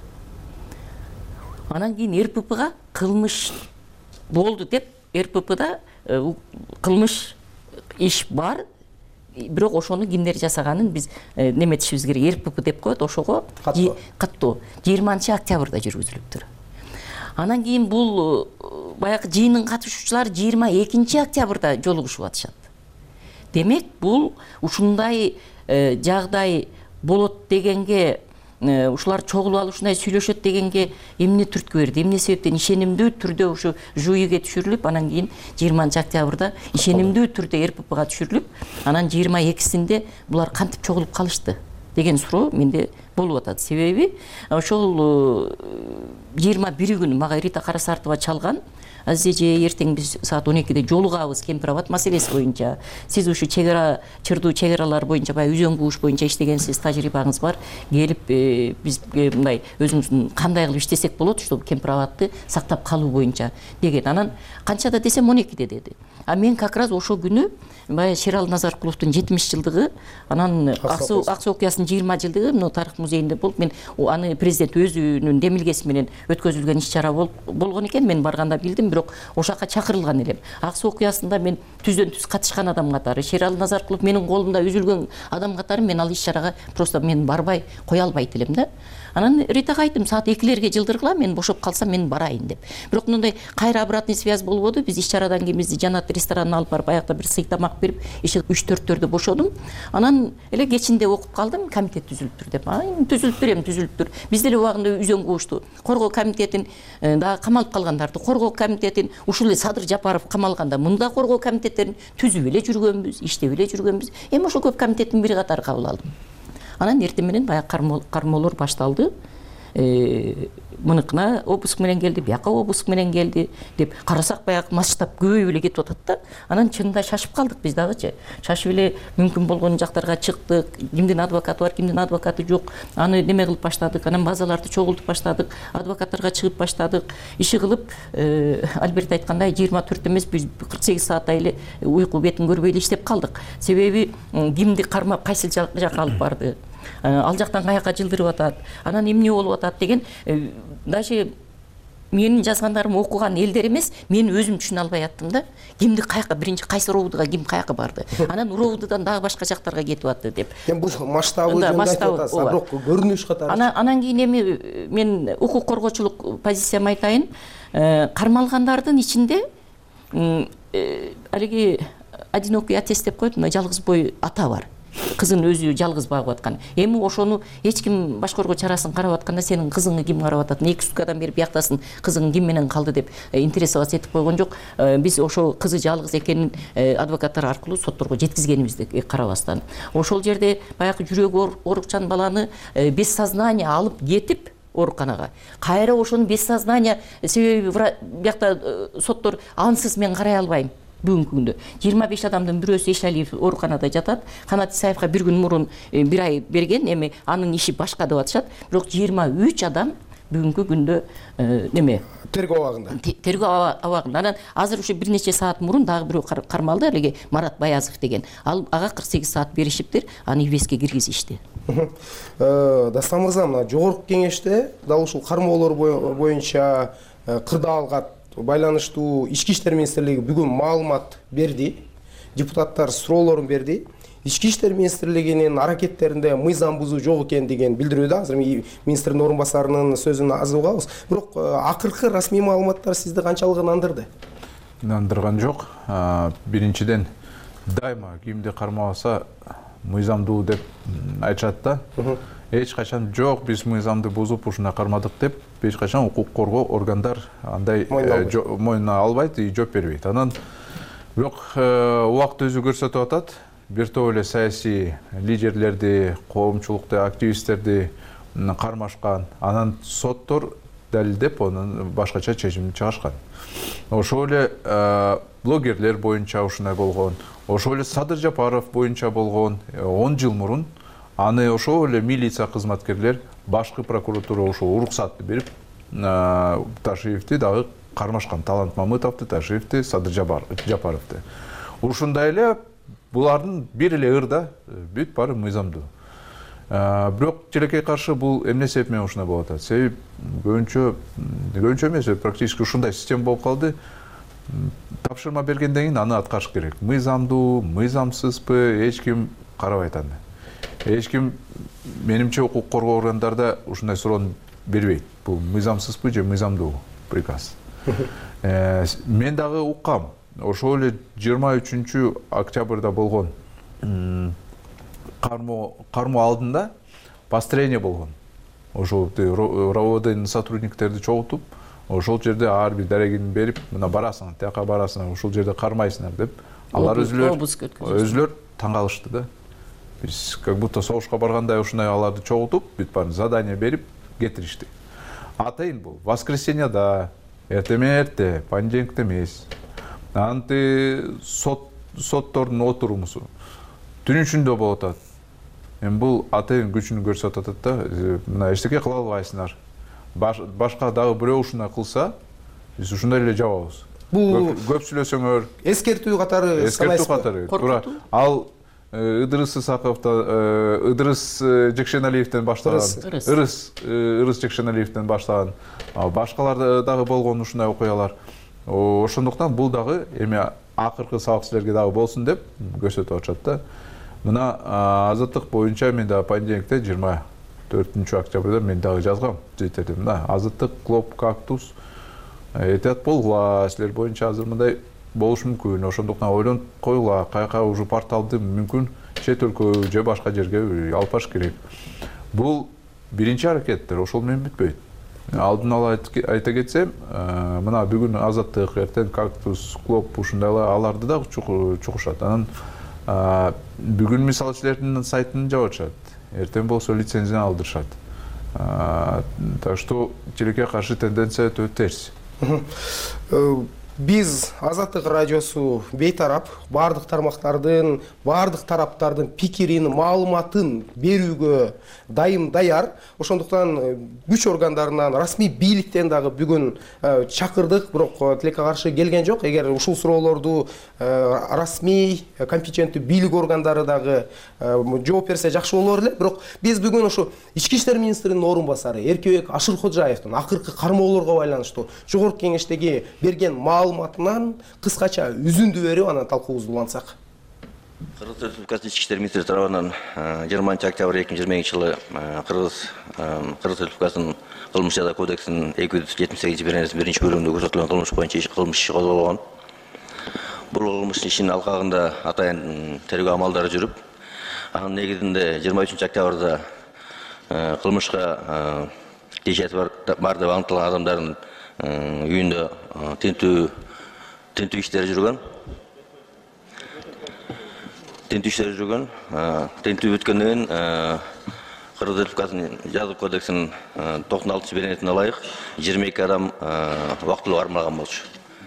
Анан кийин РППга кылмыш болду деп, РППда кылмыш иш бар. Бирок ошону кимдер жасаганын биз неметишибиз керек. РПП деп коет, ошого каттоо 20 октябрда жүргүзүлүптүр. Анан кийин бул баягы жыйындын катышуучулары 22 октябрда жолугушуп атышат. Демек бул ушундай жагдай болот дегенге, ушулар чогулуп алып ушундай сүйлөшөт дегенге эмне түрткү берди? Эмне себептен ишенимдүү түрдө ушу жуйге түшүрүлүп, анан кийин 20 октябрда ишенимдүү түрдө РППга түшүрүлүп, анан 22-синде булар кантип чогулуп калышты деген суроо менде болуп атат. Себеби ошол 21 күнү мага Рита Карасартова чалган: Азиз эже, эртең биз саат 12-де жолугабыз Кемпирабад маселеси боюнча. Сиз ушу чегара, чырдуу чегаралар боюнча, баягы үзөң кууш боюнча иштегенсиз, тажрыйбаңыз бар. Келип бизге мындай өзүңүздүн кандай кылып иштесек болот, ушул Кемпирабадты сактап калуу боюнча деген. Анан канчада десем 12-де деди. А мен как раз ошол күнү баягы Шерал Назаркуловдун 70 жылдыгы, анан Аксу окуясынын 20 жылдыгы мына тарых музейинде болуп, мен аны президент өзүнүн демилгеси менен өткөзүлгөн иш-чара болгон экен. Мен барганда билдим, бирок ошол жака чакырылган элем. Аксу окуясында мен түздөн түз катышкан адам катары, Шерал Назаркулов менин колумда үзүлгөн адам катары, мен ал иш-чарага просто мен барбай кое албайт элем да. Анан Ритага айттым, саат 2-лерге жылдыргыла, мен бошоп калсам мен барайын деп. Бирок мындай кайра обратный связь болбоду. Биз иш-чарадан кийин бизди Жанат ресторанына алып барып, аякта бир сый тамак берип, иши 3-4-төрдө бошодум. Анан эле кечинде окуп калдым, комитет түзүлүптүр деп. Түзүлүптүр. Биз деле убагында үзөң куушту, коргоо комитетин дагы камалып калгандарды, коргоо комитетин ушул эле Садыр Жапаров камалганда, мында коргоо комитеттерин түзүп эле жүргөнбүз, иштеп эле жүргөнбүз. Эми ошол көп комитеттин бири катары кабыл алдым. Анан эртең менен баягы кармоолор башталды. Мыныкына обыск менен келди, бияка обыск менен келди деп карасак, баягы масштаб көбөйүп эле кетип атат да. Анан чынында шашып калдык биз дагычы. Шашып эле мүмкүн болгон жактарга чыктык. Кимдин адвокаты бар, кимдин адвокаты жок. Аны неме кылып баштадык. Анан базаларды чогултуп баштадык. Адвокаттарга чыгып баштадык. Иши кылып, Альберт айткандай 24 эмес, 48 сааттай эле уйку бетин көрбөй эле иштеп калдык. Себеби кимди кармап кайсы жакка алып барды, ал жактан каяка жылдырып атат, анан эмне болуп атат деген, даже менин жазгандарым окуган элдер эмес, мен өзүм түшүнө албай аттым да. Кимди каяка, биринчи кайсы ровдуга ким каяка барды, анан ровдудан дагы башка жактарга кетип атты деп. Эми бул масштабы жөнүндө айтып атасыз, бирок көрүнүш катары. Анан кийин эми мен укук коргоочулук позициямды айтайын. Кармалгандардын ичинде алиги одинокий отец деп коет, мына жалгыз бой ата бар. Кызын өзү жалгыз багып аткан. Эми ошону эч ким башкаргоо чарасын карап атканда, сенин кызыңды ким карап атат, 2 суткадан бери бияктасын, кызың ким менен калды деп интересоваться этип койгон жок. Биз ошол кызы жалгыз экенин адвокаттар аркылуу сотторго жеткизгенибизди карабастан. Ошол жерде баягы жүрөгү оорукчан баланы без сознания алып кетип ооруканага. Кайра ошону без сознания, себеби биякта соттор ансыз мен карай албайм. Бүгүнкү күндө 25 адамдын бирөөсү Эшалиев ооруканада жатат. Канат Исаевга 1 күн мурун 1 ай берген, эми анын иши башка деп атышат. Бирок 23 адам бүгүнкү күндө неме тергөө абагында. Тергөө абагында. Анан азыр ушу бир нече саат мурун дагы бирөө кармалды, эле Марат Баязов деген. Ал ага 48 саат беришиптир, аны ИБСке киргизишти. Дастан мырза, мына жогорку кеңеште дал ушул кармоолор боюнча кырдаалга байланыштуу Ички иштер министрлиги бүгүн маалымат берди. Депутаттар суроолорун берди. Ички иштер министрлигинин аракеттеринде мыйзам бузуу жок экен деген билдирүүдө. Азыр министрдин орун басарынын сөзүн аз угабыз. Бирок акыркы расмий маалыматтар сизди канчалык ынандырды? Ынандырган жок. Биринчиден дайыма кимди кармабаса мыйзамдуу деп айтышат да. Эч качан жок, биз мыйзамды бузуп ушуна кармадык деп эч качан укук коргоо органдар андай мойнуна албайт и жооп бербейт. Анан бирок убакыт өзү көрсөтүп атат, бир топ эле саясий лидерлерди, коомчулукту, активисттерди кармашкан, анан соттор далилдеп анан башкача чечим чыгашкан. Ошол эле блогерлер боюнча ушундай болгон, ошол эле Садыр Жапаров боюнча болгон 10 жыл мурун аны ошол эле милиция кызматкерлер башкы прокуратура ошол уруксатты берип Ташиевди дагы кармашкан, Талант Мамытовду, Ташиевди, Садыр Жапаровду. Ушундай эле булардын бир эле ырда бүт баары мыйзамдуу. Бирок тилекке каршы бул эмне себеп менен ушундай болуп атат? Себеп көбүнчө эмес, практически ушундай система болуп калды. Тапшырма бергенден кийин аны аткарыш керек. Мыйзамдуу, мыйзамсызбы, эч ким карабайт аны. Эч ким менимче укук коргоо органдарда ушундай суроону бербейт. Бул мыйзамсызбы же мыйзамдуу приказ. Мен дагы уккам. Ошол эле 23 октябрда болгон кармоо алдында построение болгон. Ошол РОВДнын сотрудниктерди чогултуп, ошол жерде ар бир дарегин берип, мына барасың, тияка барасың, ошол жерде кармайсыңар деп, алар өзүлөр таң калышты да. Биз как будто согушка баргандай ушундай аларды чогултуп, бүт баарын задание берип кетиришти. Атайын бул воскресеньяда, эрте, понедельникте эмес. Анты соттордун отурумусу түнүшүндө болуп атат. Эми бул атайын күчүн көрсөтүп атат да, мына эчтеке кыла албайсыңар. Башка дагы бирөө ушундай кылса, биз ушундай эле жабабыз. Бул көп сүйлөсөңөр, эскертүү катары санайсызбы? Туура. Ал Ыдырыс Исаковдон, Ыдырыс Жекшеналиевден баштаган, Ырыс Жекшеналиевден баштаган, башкалар дагы болгон ушундай окуялар. Ошондуктан бул дагы эми акыркы сабак силерге дагы болсун деп көрсөтүп атышат да. Мына азаттык боюнча мен дагы понедельникте 24 октябрда мен дагы жазгам Twitterде. Мына азаттык клуб кактус этият болгула, силер боюнча азыр мындай болуш мүмкүн. Ошондуктан ойлонуп койгула, каяка уже порталды мүмкүн чет өлкө же башка жерге алып барыш керек. Бул биринчи аракеттер, ошол менен бүтпөйт. Алдын ала айта кетсем, мына бүгүн азаттык, эртең кактус, клуб ушундайлар аларды да чугушат. Анан бүгүн мисалы силердин сайтын жабышат. Эртең болсо лицензияны алдырышат. Так что тилекке каршы тенденция өтө терс. Биз Азаттык радиосу бейтарап бардык тармактардын, бардык тараптардын пикирин, маалыматын берүүгө даяр. Ошондуктан күч органдарынан, расмий бийликтен дагы бүгүн чакырдык, бирок тилекке каршы келген жок. Эгер ушул суроолорду расмий, компетенттүү бийлик органдары дагы жооп берсе жакшы болор эле. Бирок биз бүгүн ушу Ички иштер министринин орун басары Эркебек Ашыркожаевдин акыркы кармоолорго байланыштуу жогорку кеңештеги берген маалыматынан кыскача үзүндү берип анан талкуубузду улантсак. Кыргыз Республикасы Ички иштер министри тарабынан 20 октябрь 2020 жылы Кыргыз Республикасынын кылмыш жаза кодексинин 278 биринчи бөлүгүндө көрсөтүлгөн кылмыш боюнча кылмыш иши козголгон. Бул кылмыш ишинин алкагында атайын тергөө амалдары жүрүп, анын негизинде 23 октябрда кылмышка кешети бар деп аныкталган адамдардын үйүндө тинтүү иштери жүргөн. Тинтүү бүткөндөн кийин Кыргыз Республикасынын жаза кодексинин 96-беренетине ылайык 22 адам убактылуу кармалган болчу.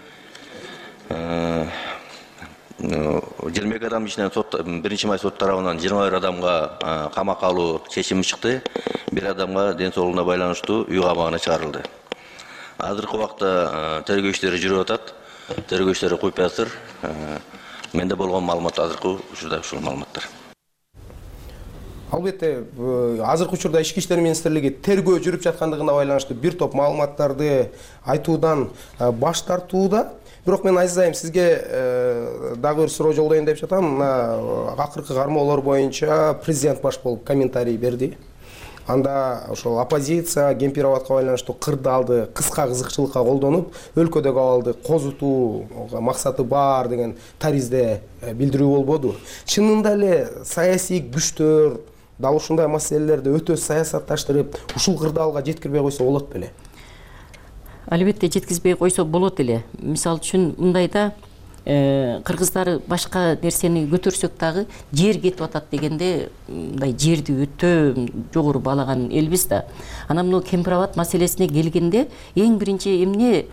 22 адам ичинен биринчи май сот тарабынан 21 адамга камакка алуу чечими чыкты. Бир адамга ден соолугуна байланыштуу үй камагына чыгарылды. Азыркы убакта тергөө иштери жүрүп атат. Тергөө иштери куюп жатыр. Менде болгон маалымат азыркы учурда ушул маалыматтар. Албетте, азыркы учурда Ички иштер министрлиги тергөө жүрүп жаткандыгына байланыштуу бир топ маалыматтарды айтуудан баш тартууда. Бирок мен Азиз айым сизге дагы бир суроо жолдоюн деп жатам. Акыркы кармоолор боюнча президент баш болуп комментарий берди. анда ошол оппозиция кемпироватка байланыштуу кырдаалды кыска кызыкчылыкка колдонуп өлкөдөгү абалды козутууга максаты бар деген таризде билдирүү болбоду. Чынында эле саясий күчтөр дал ушундай маселелерди өтө саясатташтырып ушул кырдаалга жеткирбей койсо болот беле? Албетте жеткизбей койсо болот эле. Мисалы үчүн мындайда кыргыздар башка нерсени көтөрсөк дагы жер кетип атат дегенде мындай жерди өтө жогору баалаган элбиз да. Анан мына Кемпирабад маселесине келгенде эң биринчи эмне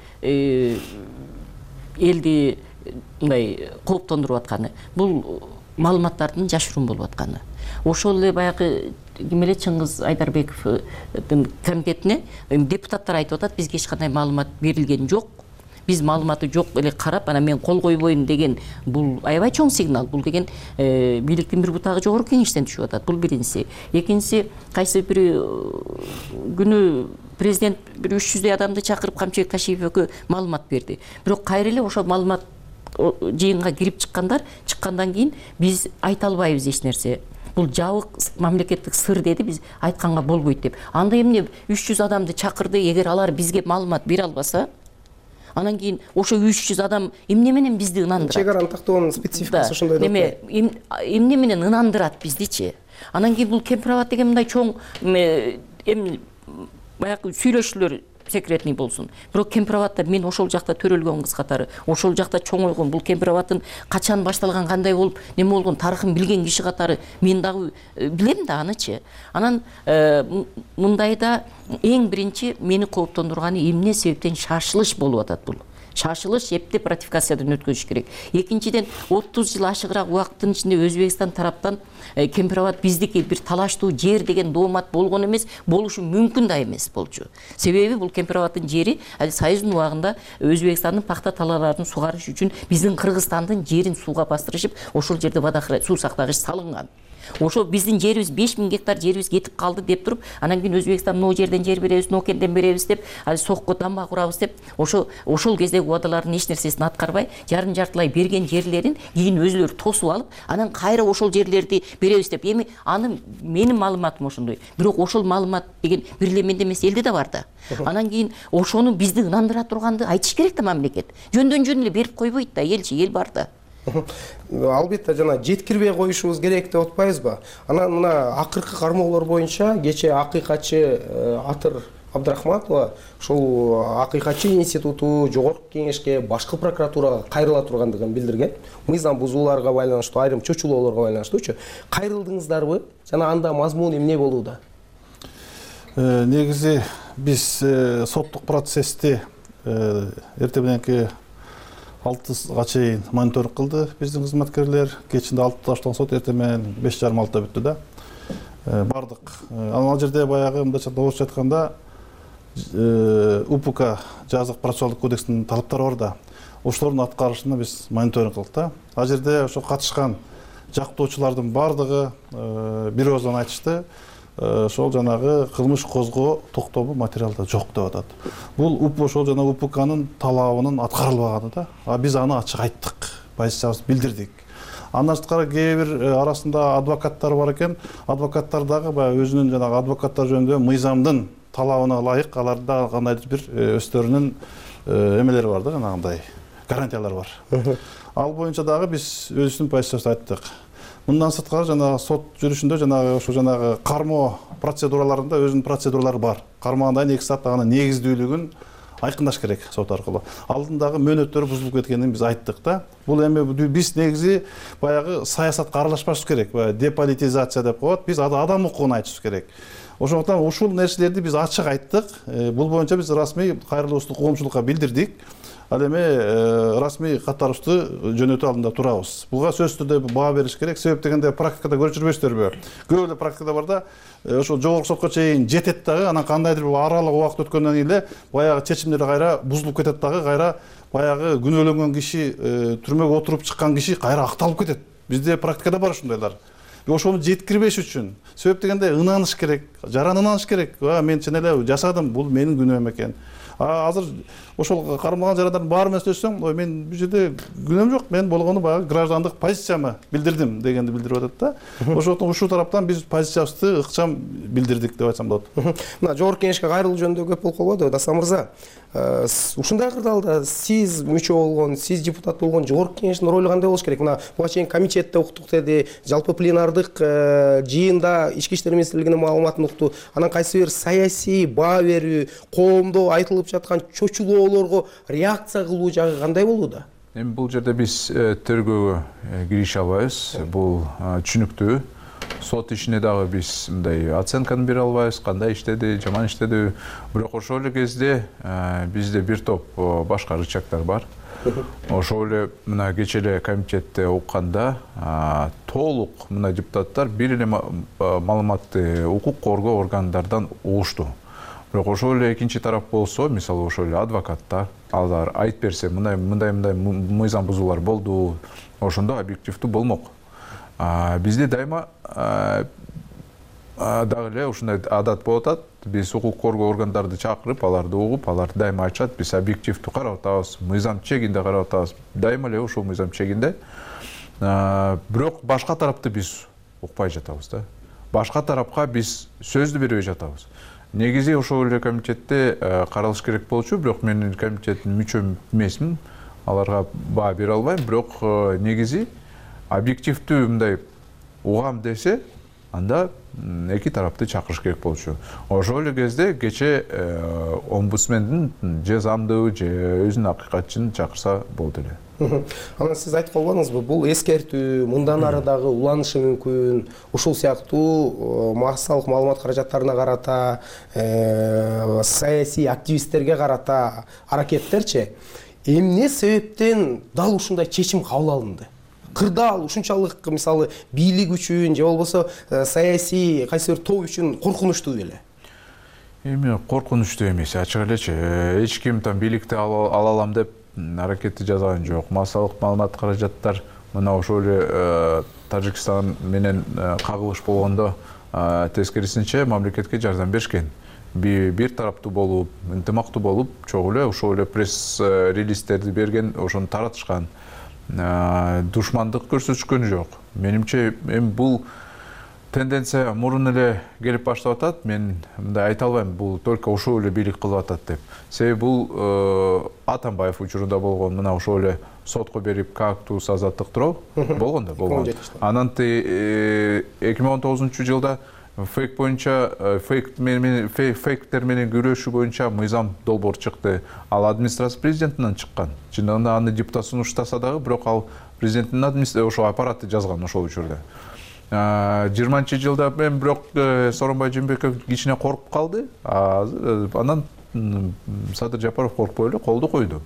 элди мындай кооптондуруп атканы бул маалыматтардын жашыруун болуп атканы. Ошол эле баягы ким эле Чыңгыз Айдарбековдун комитетине депутаттар айтып атат, бизге эч кандай маалымат берилген жок. Биз маалыматы жок эле карап, анан мен кол койбойм деген бул аябай чоң сигнал. Бул деген бийликтин бир бутагы жогорку кеңештен түшүп атат. Бул биринчиси. Экинчиси, кайсы бир күнү президент бир 300 адамды чакырып Камчыбек Ташиевге маалымат берди. Бирок кайра эле ошол маалымат жыйынга кирип чыккандан кийин биз айта албайбыз эч нерсе. Бул жабык мамлекеттик сыр деди, биз айтканга болбойт деп. Анда эмне 300 адамды чакырды, эгер алар бизге маалымат бере албаса, анан кийин ошо 300 адам эмне менен бизди ынандырат? Чек араны тактоонун спецификасы ошондой деп атпайбы? Эмне менен ынандырат биздичи? Анан кийин бул Кемпирабад деген мындай чоң баягы сүйлөшүүлөр секретный болсун. Бирок Кемпирабадда мен ошол жакта төрөлгөн кыз катары, ошол жакта чоңойгон, бул Кемпирабаддын качан башталган, кандай болуп, неме болгон тарыхын билген киши катары мен дагы билем да анычы. Анан мындайда эң биринчи мени кооптондурганы эмне себептен шашылыш болуп атат бул. Шашылыш эптеп ратификациядан өткөзүш керек. Экинчиден 30 жыл ашыгыраак убакыттын ичинде Өзбекстан тараптан Кемпирабад биздики бир талаштуу жер деген доомат болгон эмес, болушу мүмкүн да эмес болчу. Себеби бул Кемпирабаддын жери Союздун убагында Өзбекстандын пахта талааларын сугарыш үчүн биздин Кыргызстандын жерин сууга бастырышып, ошол жерде водохранилище суу сактагыч салынган. Ошо биздин жерибиз 5000 гектар жерибиз кетип калды деп туруп, анан кийин Өзбекстан могу жерден жер беребиз, Нокенден беребиз деп, сокко дамба курабыз деп, ошол кездеги убадалардын эч нерсесин аткарбай, жартылай берген жерлерин кийин өзүлөрү тосуп алып, анан кайра ошол жерлерди беребиз деп. Эми аны менин маалыматым ошондой. Бирок ошол маалымат деген бир эле менде эмес, элде да бар да. Анан кийин ошону бизди ынандыра турганды айтыш керек да мамлекет. Жөндөн жөн эле берип койбойт да, эл бар да. Албетте жана жеткирбей коюшубуз керек деп атпайбызбы? Анан мына акыркы кармоолор боюнча кече акыйкатчы Атыр Абдрахматова ушул акыйкатчы институту жогорку кеңешке, башкы прокуратурага кайрыла тургандыгын билдирген. Мыйзам бузууларга байланыштуу, айрым чочулоолорго байланыштуучу. Кайрылдыңыздарбы? Жана анда мазмун эмне болууда? Негизи биз соттук процессти эртең мененки 6-га чейин мониторинг кылды биздин кызматкерлер. Кечинде 6-да башталган сот эртең менен 5:30-6-да бүттү да. Бардык. Ал жерде баягы мындайча орусча айтканда УПК жазык процессуалдык кодекстин талаптары бар да. Ошолордун аткарышына биз мониторинг кылдык да. Ал жерде ошо катышкан жактоочулардын бардыгы бир ооздан айтышты. Ошол жанагы кылмыш козгоо токтобу материалда жок деп атат. Бул ошол жана УПКнын талабынын аткарылбаганы да. Биз аны ачык айттык, позициябызды билдирдик. Андан сырткары кээ бир арасында адвокаттар бар экен. Адвокаттар дагы баягы өзүнүн жанагы адвокаттар жөнүндө мыйзамдын талабына ылайык аларда кандайдыр бир өздөрүнүн эмелери бар да, жанагындай гарантиялар бар. Ал боюнча дагы биз өзүбүздүн позициябызды айттык. Мындан сырткары жанагы сот жүрүшүндө жанагы ошо жанагы кармоо процедураларында өзүнүн процедуралары бар. Кармагандан 2 саат аны негиздүүлүгүн айкындаш керек сот аркылуу. Алдындагы мөөнөттөр бузулуп кеткенин биз айттык да. Бул эми биз негизи баягы саясатка аралашпашыбыз керек. Деполитизация деп коет. Биз адам укугун айтышыбыз керек. Ошондуктан ушул нерселерди биз ачык айттык. Бул боюнча биз расмий кайрылуубузду коомчулукка билдирдик. Ал эми расмий каттарыбызды жөнөтүү алдында турабыз. Буга сөзсүз түрдө баа бериш керек. Себеп дегенде практикада көрүп жүрбөйсүздарбы? Көп эле практикада бар да, ошо жогорку сотко чейин жетет дагы, анан кандайдыр бир аралык убакыт өткөндөн кийин эле баягы чечимдер кайра бузулуп кетет дагы, кайра баягы күнөөлөнгөн киши, түрмөгө отуруп чыккан киши кайра акталып кетет. Бизде практикада бар ушундайлар. Ошону жеткирбеш үчүн себеп дегенде ынааныш керек, жаран ынааныш керек. Мен чын эле жасадым, бул менин күнөөм экен. Азыр ошол кармалган жарандардын баары менен сүйлөшсөң, мен бул жерде күнөөм жок, мен болгону баягы граждандык позициямы билдирдим дегенди билдирип атат да. Ошондуктан ушул тараптан биз позициябызды ыкчам билдирдик деп айтсам болот. Мына жогорку кеңешке кайрылуу жөнүндө көп болуп калбады, Дасан мырза. Ушундай кырдаалда сиз мүчө болгон, сиз депутат болгон жогорку кеңештин ролу кандай болуш керек? Мына буга чейин комитетте уктук деди, жалпы пленардык жыйында ички иштер министрлигинин маалыматын укту. Анан кайсы бир саясий баа берүү, коомдо айтылып жаткан чочулоолорго реакция кылуу жагы кандай болууда? Эми бул жерде биз тергөөгө кирише албайбыз. Бул түшүнүктүү. Сот ишине дагы биз мындай оценканы бере албайбыз, кандай иштеди, жаман иштеди. Бирок ошол эле кезде бизде бир топ башка рычагдар бар. Ошол эле мына кечээ эле комитетте укканда толук мына депутаттар бир эле маалыматты укук коргоо органдардан угушту. Бирок ошол эле экинчи тарап болсо, мисалы ошол эле адвокаттар, алар айтып берсе, мындай мыйзам бузуулар болду, ошондо объективдүү болмок. Бизде дайыма дагы эле ушундай адат болуп атат. Биз укук коргоо органдарды чакырып, аларды угуп, алар дайыма айтышат, биз объективдүү карап атабыз, мыйзам чегинде карап атабыз. Дайыма эле ушул мыйзам чегинде. Бирок башка тарапты биз укпай жатабыз да. Башка тарапка биз сөздү бербей жатабыз. Негизи ошол эле комитетте каралыш керек болчу, бирок мен комитеттин мүчө эмесмин. Аларга баа бере албайм, бирок негизи объективдүү мындай угам десе, анда эки тарапты чакырыш керек болчу. Ошол эле кезде кечээ омбудсмендин же замдуу же өзүнүн акыйкатчын чакырса болду эле. Анан сиз айтып калбадыңызбы, бул эскертүү, мындан ары дагы уланышы мүмкүн, ушул сыяктуу массалык маалымат каражаттарына карата, саясий активисттерге карата аракеттерчи эмне себептен дал ушундай чечим кабыл алынды? Кырдаал ушунчалык, мисалы, бийлик үчүн же болбосо саясий кайсы бир топ үчүн коркунучтуу беле? Эми коркунучтуу эмес, ачык элечи. Эч ким там бийликти ала алам деп аракетти жасаган жок. Массалык маалымат каражаттар мына ошол эле Тажикстан менен кагылыш болгондо тескерисинче мамлекетке жардам беришкен. Бир тараптуу болуп, ынтымактуу болуп, чогуу эле ошол эле пресс релизтерди берген, ошону таратышкан. Душмандык көрсөтүшкөн жок. Менимче эми бул тенденция мурун эле келип баштап атат. Мен мындай айта албайм, бул только ошол эле бийлик кылып атат деп. Себеби бул Атамбаев учурунда болгон, мына ошол эле сотко берип кактус азаттык туроо болгон да, болгон. Анан 2019-жылда фейк боюнча, фейктер менен күрөшүү боюнча мыйзам долбоор чыкты. Ал администрация президентинен чыккан. Чындыгында аны депутат сунуштаса дагы, бирок ал президенттин ошо аппараты жазган ошол учурда. 20-жылда мен бирок Сооронбай Жээнбеков кичине коркуп калды. Анан Садыр Жапаров коркпой эле колду койду.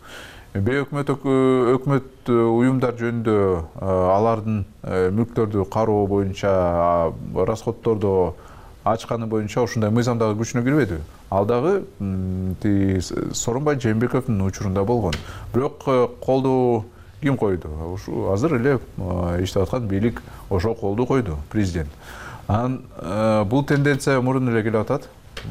Өкмөт уюмдар жөнүндө алардын мүлктөрдү кароо боюнча, расходторду ачканы боюнча ушундай мыйзам дагы күчүнө кирбеди. Ал дагы Сооронбай Жээнбековдун учурунда болгон. Бирок колду ким койду? Азыр эле иштеп аткан бийлик ошо колду койду, президент. Анан бул тенденция мурун эле келип атат.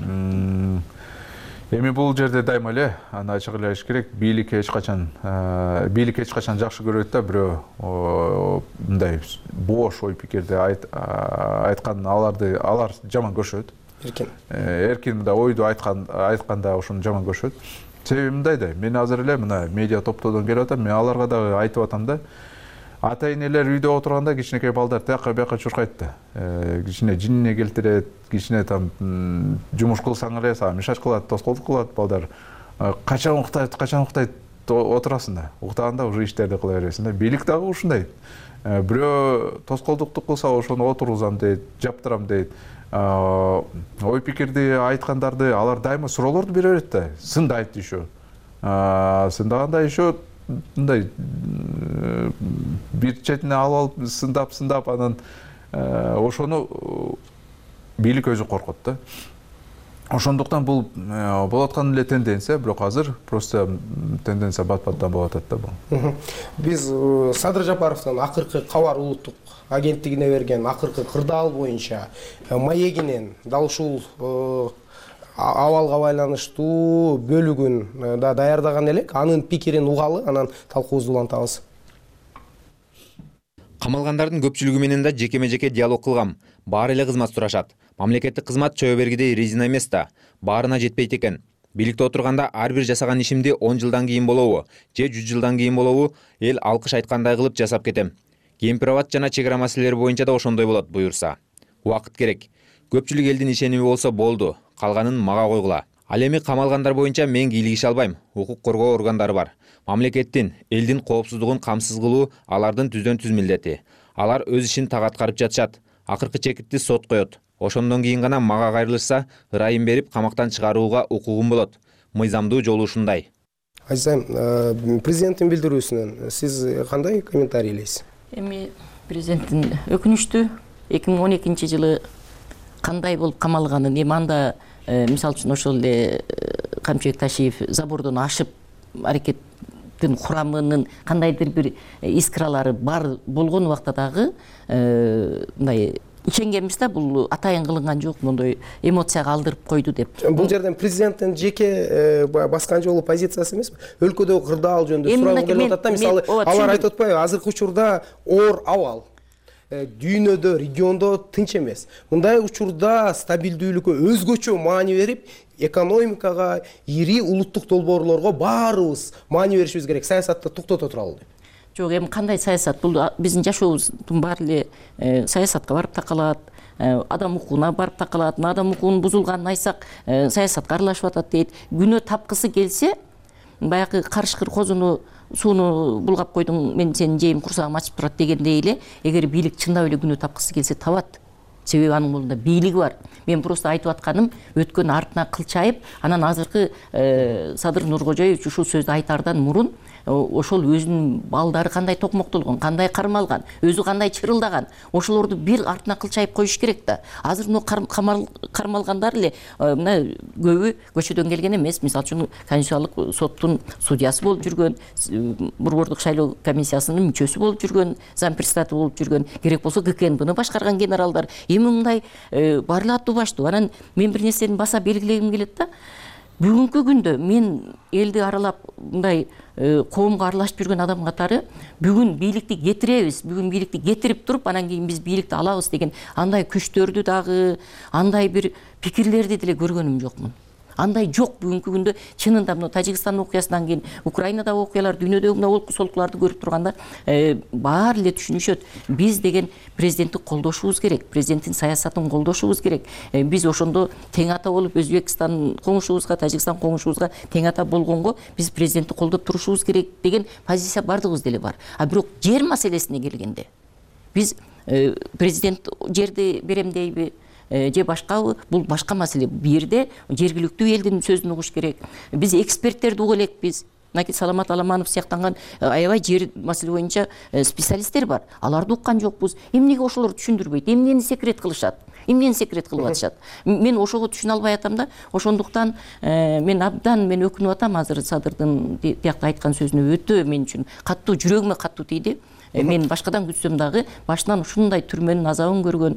Эми бул жерде дайыма эле аны ачык эле айтыш керек. Бийлик эч качан жакшы көрөт да, бирөө мындай бош ой пикирди айткан алар жаман көрүшөт. Эркин мындай ойду айтканда ошону жаман көрүшөт. Себеби мындай да, мен азыр эле мына медиа топтодон келип атам, мен аларга дагы айтып атам да. Ата-энелер үйдө отурганда кичинекей балдар тияка бияка чуркайт да. Кичине жинине келтирет, кичине там жумуш кылсаң эле сага мешать кылат, тоскоолдук кылат балдар. Качан уктайт отурасың да. Уктаганда уже иштерди кыла бересиң да. Бийлик дагы ушундай. Бирөө тоскоолдукту кылса ошону отургузам дейт, жаптырам дейт. Ой пикирди айткандарды алар дайыма суроолорду бере берет да. Сынды айт еще. Сындаганда еще мындай бир четине алып сындап анан ошону бийлик өзү коркот да. Ошондуктан бул болуп аткан эле тенденция, бирок азыр просто тенденция бат-баттан болуп атат да бул. Биз Садыр Жапаровдун акыркы кабар улуттук агенттигине берген акыркы кырдаал боюнча маегинен дал ушул абалга байланыштуу бөлүгүн да даярдаган элек. Анын пикирин угалы, анан талкуубузду улантабыз. Камалгандардын көпчүлүгү менен да жекеме-жеке диалог кылгам. Баары эле кызмат сурашат. Мамлекеттик кызмат чөбө бергидей резина эмес да, баарына жетпейт экен. Бийликте отурганда ар бир жасаган ишимди 10 жылдан кийин болобу, же 100 жылдан кийин болобу, эл алкыш айткандай кылып жасап кетем. Кемпир-абад жана чек ара маселелери боюнча да ошондой болот буюрса. Убакыт керек. Көпчүлүк элдин ишеними болсо болду, калганын мага койгула. Ал эми камалгандар боюнча мен кийлигише албайм. Укук коргоо органдары бар. Мамлекеттин, элдин коопсуздугун камсыз кылуу алардын түздөн-түз милдети. Алар өз ишин так аткарып жатышат. Акыркы чекитти сот коет. Ошондон кийин гана мага кайрылышса, ырайым берип камактан чыгарууга укугум болот. Мыйзамдуу жолу ушундай. Азизайм, президенттин билдирүүсүнөн сиз кандай комментарийлейсиз? Эми президенттин өкүнүчтүү 2012 жылы кандай болуп камалганын, эми анда мисалы үчүн ошол эле Камчыбек Ташиев забордон ашып аракеттин курамынын кандайдыр бир искралары бар болгон убакта дагы мындай ишенгенбиз да, бул атайын кылынган жок, мондой эмоцияга алдырып койду деп. Бул жерден президенттин жеке баскан жолу позициясы эмеспи? Өлкөдөгү кырдаал жөнүндө сурагым келип атат да, мисалы алар айтып атпайбы, азыркы учурда оор абал дүйнөдө, региондо тынч эмес. Мындай учурда стабилдүүлүккө өзгөчө маани берип, экономикага, ири улуттук долбоорлорго баарыбыз маани беришибиз керек. Саясатты токтото туралы деп. Жок, эми кандай саясат? Бул биздин жашообуздун баары эле саясатка барып такалат, адам укугуна барып такалат. Адам укугунун бузулганын айтсак, саясатка аралашып атат дейт. Күнөө тапкысы келсе, баягы карышкыр козуну сууну булгап койдуң, мен сенин жейим курсагым ачып турат дегендей эле, эгер бийлик чындап эле күнөө тапкысы келсе табат. Себеби анын колунда бийлиги бар. Мен просто айтып атканым, өткөн артына кылчайып, анан азыркы Садыр Нуркожоевич ушул сөздү айтардан мурун ошол өзүнүн балдары кандай токмоктолгон, кандай кармалган, өзү кандай чырылдаган, ошолорду бир артына кылчайып коюш керек да. Азыр кармалгандар эле мына көбү көчөдөн келген эмес. Мисалы үчүн Конституциялык соттун судьясы болуп жүргөн, Борбордук шайлоо комиссиясынын мүчөсү болуп жүргөн, зампредседатель болуп жүргөн, керек болсо ГКНБны башкарган генералдар. Эми мындай баары эле аттуу баштуу. Анан мен бир нерсени баса белгилегим келет да. Бүгүнкү күндө мен элди аралап мындай коомго аралашып жүргөн адам катары бүгүн бийликти кетиребиз, бүгүн бийликти кетирип туруп, анан кийин биз бийликти алабыз деген андай күчтөрдү дагы, андай бир пикирлерди деле көргөнүм жокмун. Андай жок бүгүнкү күндө. Чынында мына Тажикстан окуясынан кийин Украинадагы окуялар, дүйнөдөгү мына олку солкуларды көрүп турганда баары эле түшүнүшөт. Биз деген президентти колдошубуз керек, президенттин саясатын колдошубуз керек. Биз ошондо тең ата болуп Өзбекстан коңшубузга, Тажикстан коңшубузга тең ата болгонго биз президентти колдоп турушубуз керек деген позиция бардыгыбыз деле бар. А бирок жер маселесине келгенде биз президент жерди берем дейби, же башкабы, бул башка маселе. Бул жерде жергиликтүү элдин сөзүн угуш керек. Биз эксперттерди угу элекпиз. Саламат Аламанов сыяктанган аябай жер маселе боюнча специалисттер бар. Аларды уккан жокпуз. Эмнеге ошолор түшүндүрбөйт? Эмнени секрет кылышат? Эмнени секрет кылып атышат? Мен ошого түшүнө албай атам да. Ошондуктан мен абдан өкүнүп атам азыр Садырдын биякта айткан сөзүнө өтө мен үчүн каттуу, жүрөгүмө каттуу тийди. Мен башкадан күтсөм дагы башынан ушундай түрмөнүн азабын көргөн,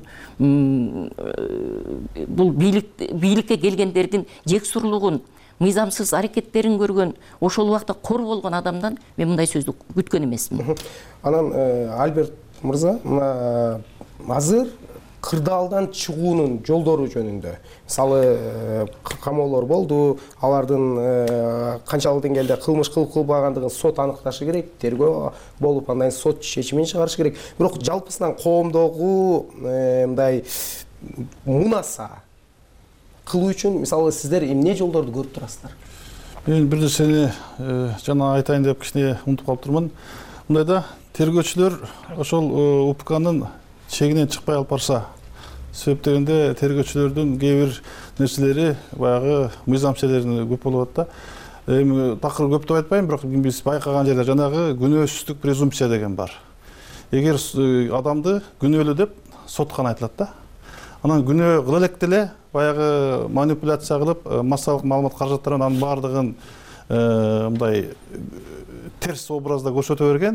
бул бийликке келгендердин жексурлугун, мыйзамсыз аракеттерин көргөн, ошол убакта кор болгон адамдан мен мындай сөздү күткөн эмесмин. Анан Альберт мырза, азыр кырдаалдан чыгуунун жолдору жөнүндө, мисалы камоолор болду, алардын канчалык деңгээлде кылмыш кылып кылбагандыгын сот аныкташы керек, тергөө болуп андан сот чечимин чыгарышы керек. Бирок жалпысынан коомдогу мындай мунаса кылуу үчүн мисалы сиздер эмне жолдорду көрүп турасыздар? Мен бир нерсени жана айтайын деп кичине унутуп калыптырмын. Мындайда тергөөчүлөр ошол УПКнын чегинен чыкпай алып барса, себеп дегенде тергөөчүлөрдүн кээ бир нерселери баягы мыйзамчелерин көп болуп атат да. Эми такыр көп деп айтпайм, бирок биз байкаган жерде жанагы күнөөсүздүк презумпция деген бар. Эгер адамды күнөөлүү деп сотко айтылат да. Анан күнөө кыла элек деле баягы манипуляция кылып, массалык маалымат каражаттарын анын баардыгын мындай терс образда көрсөтө берген.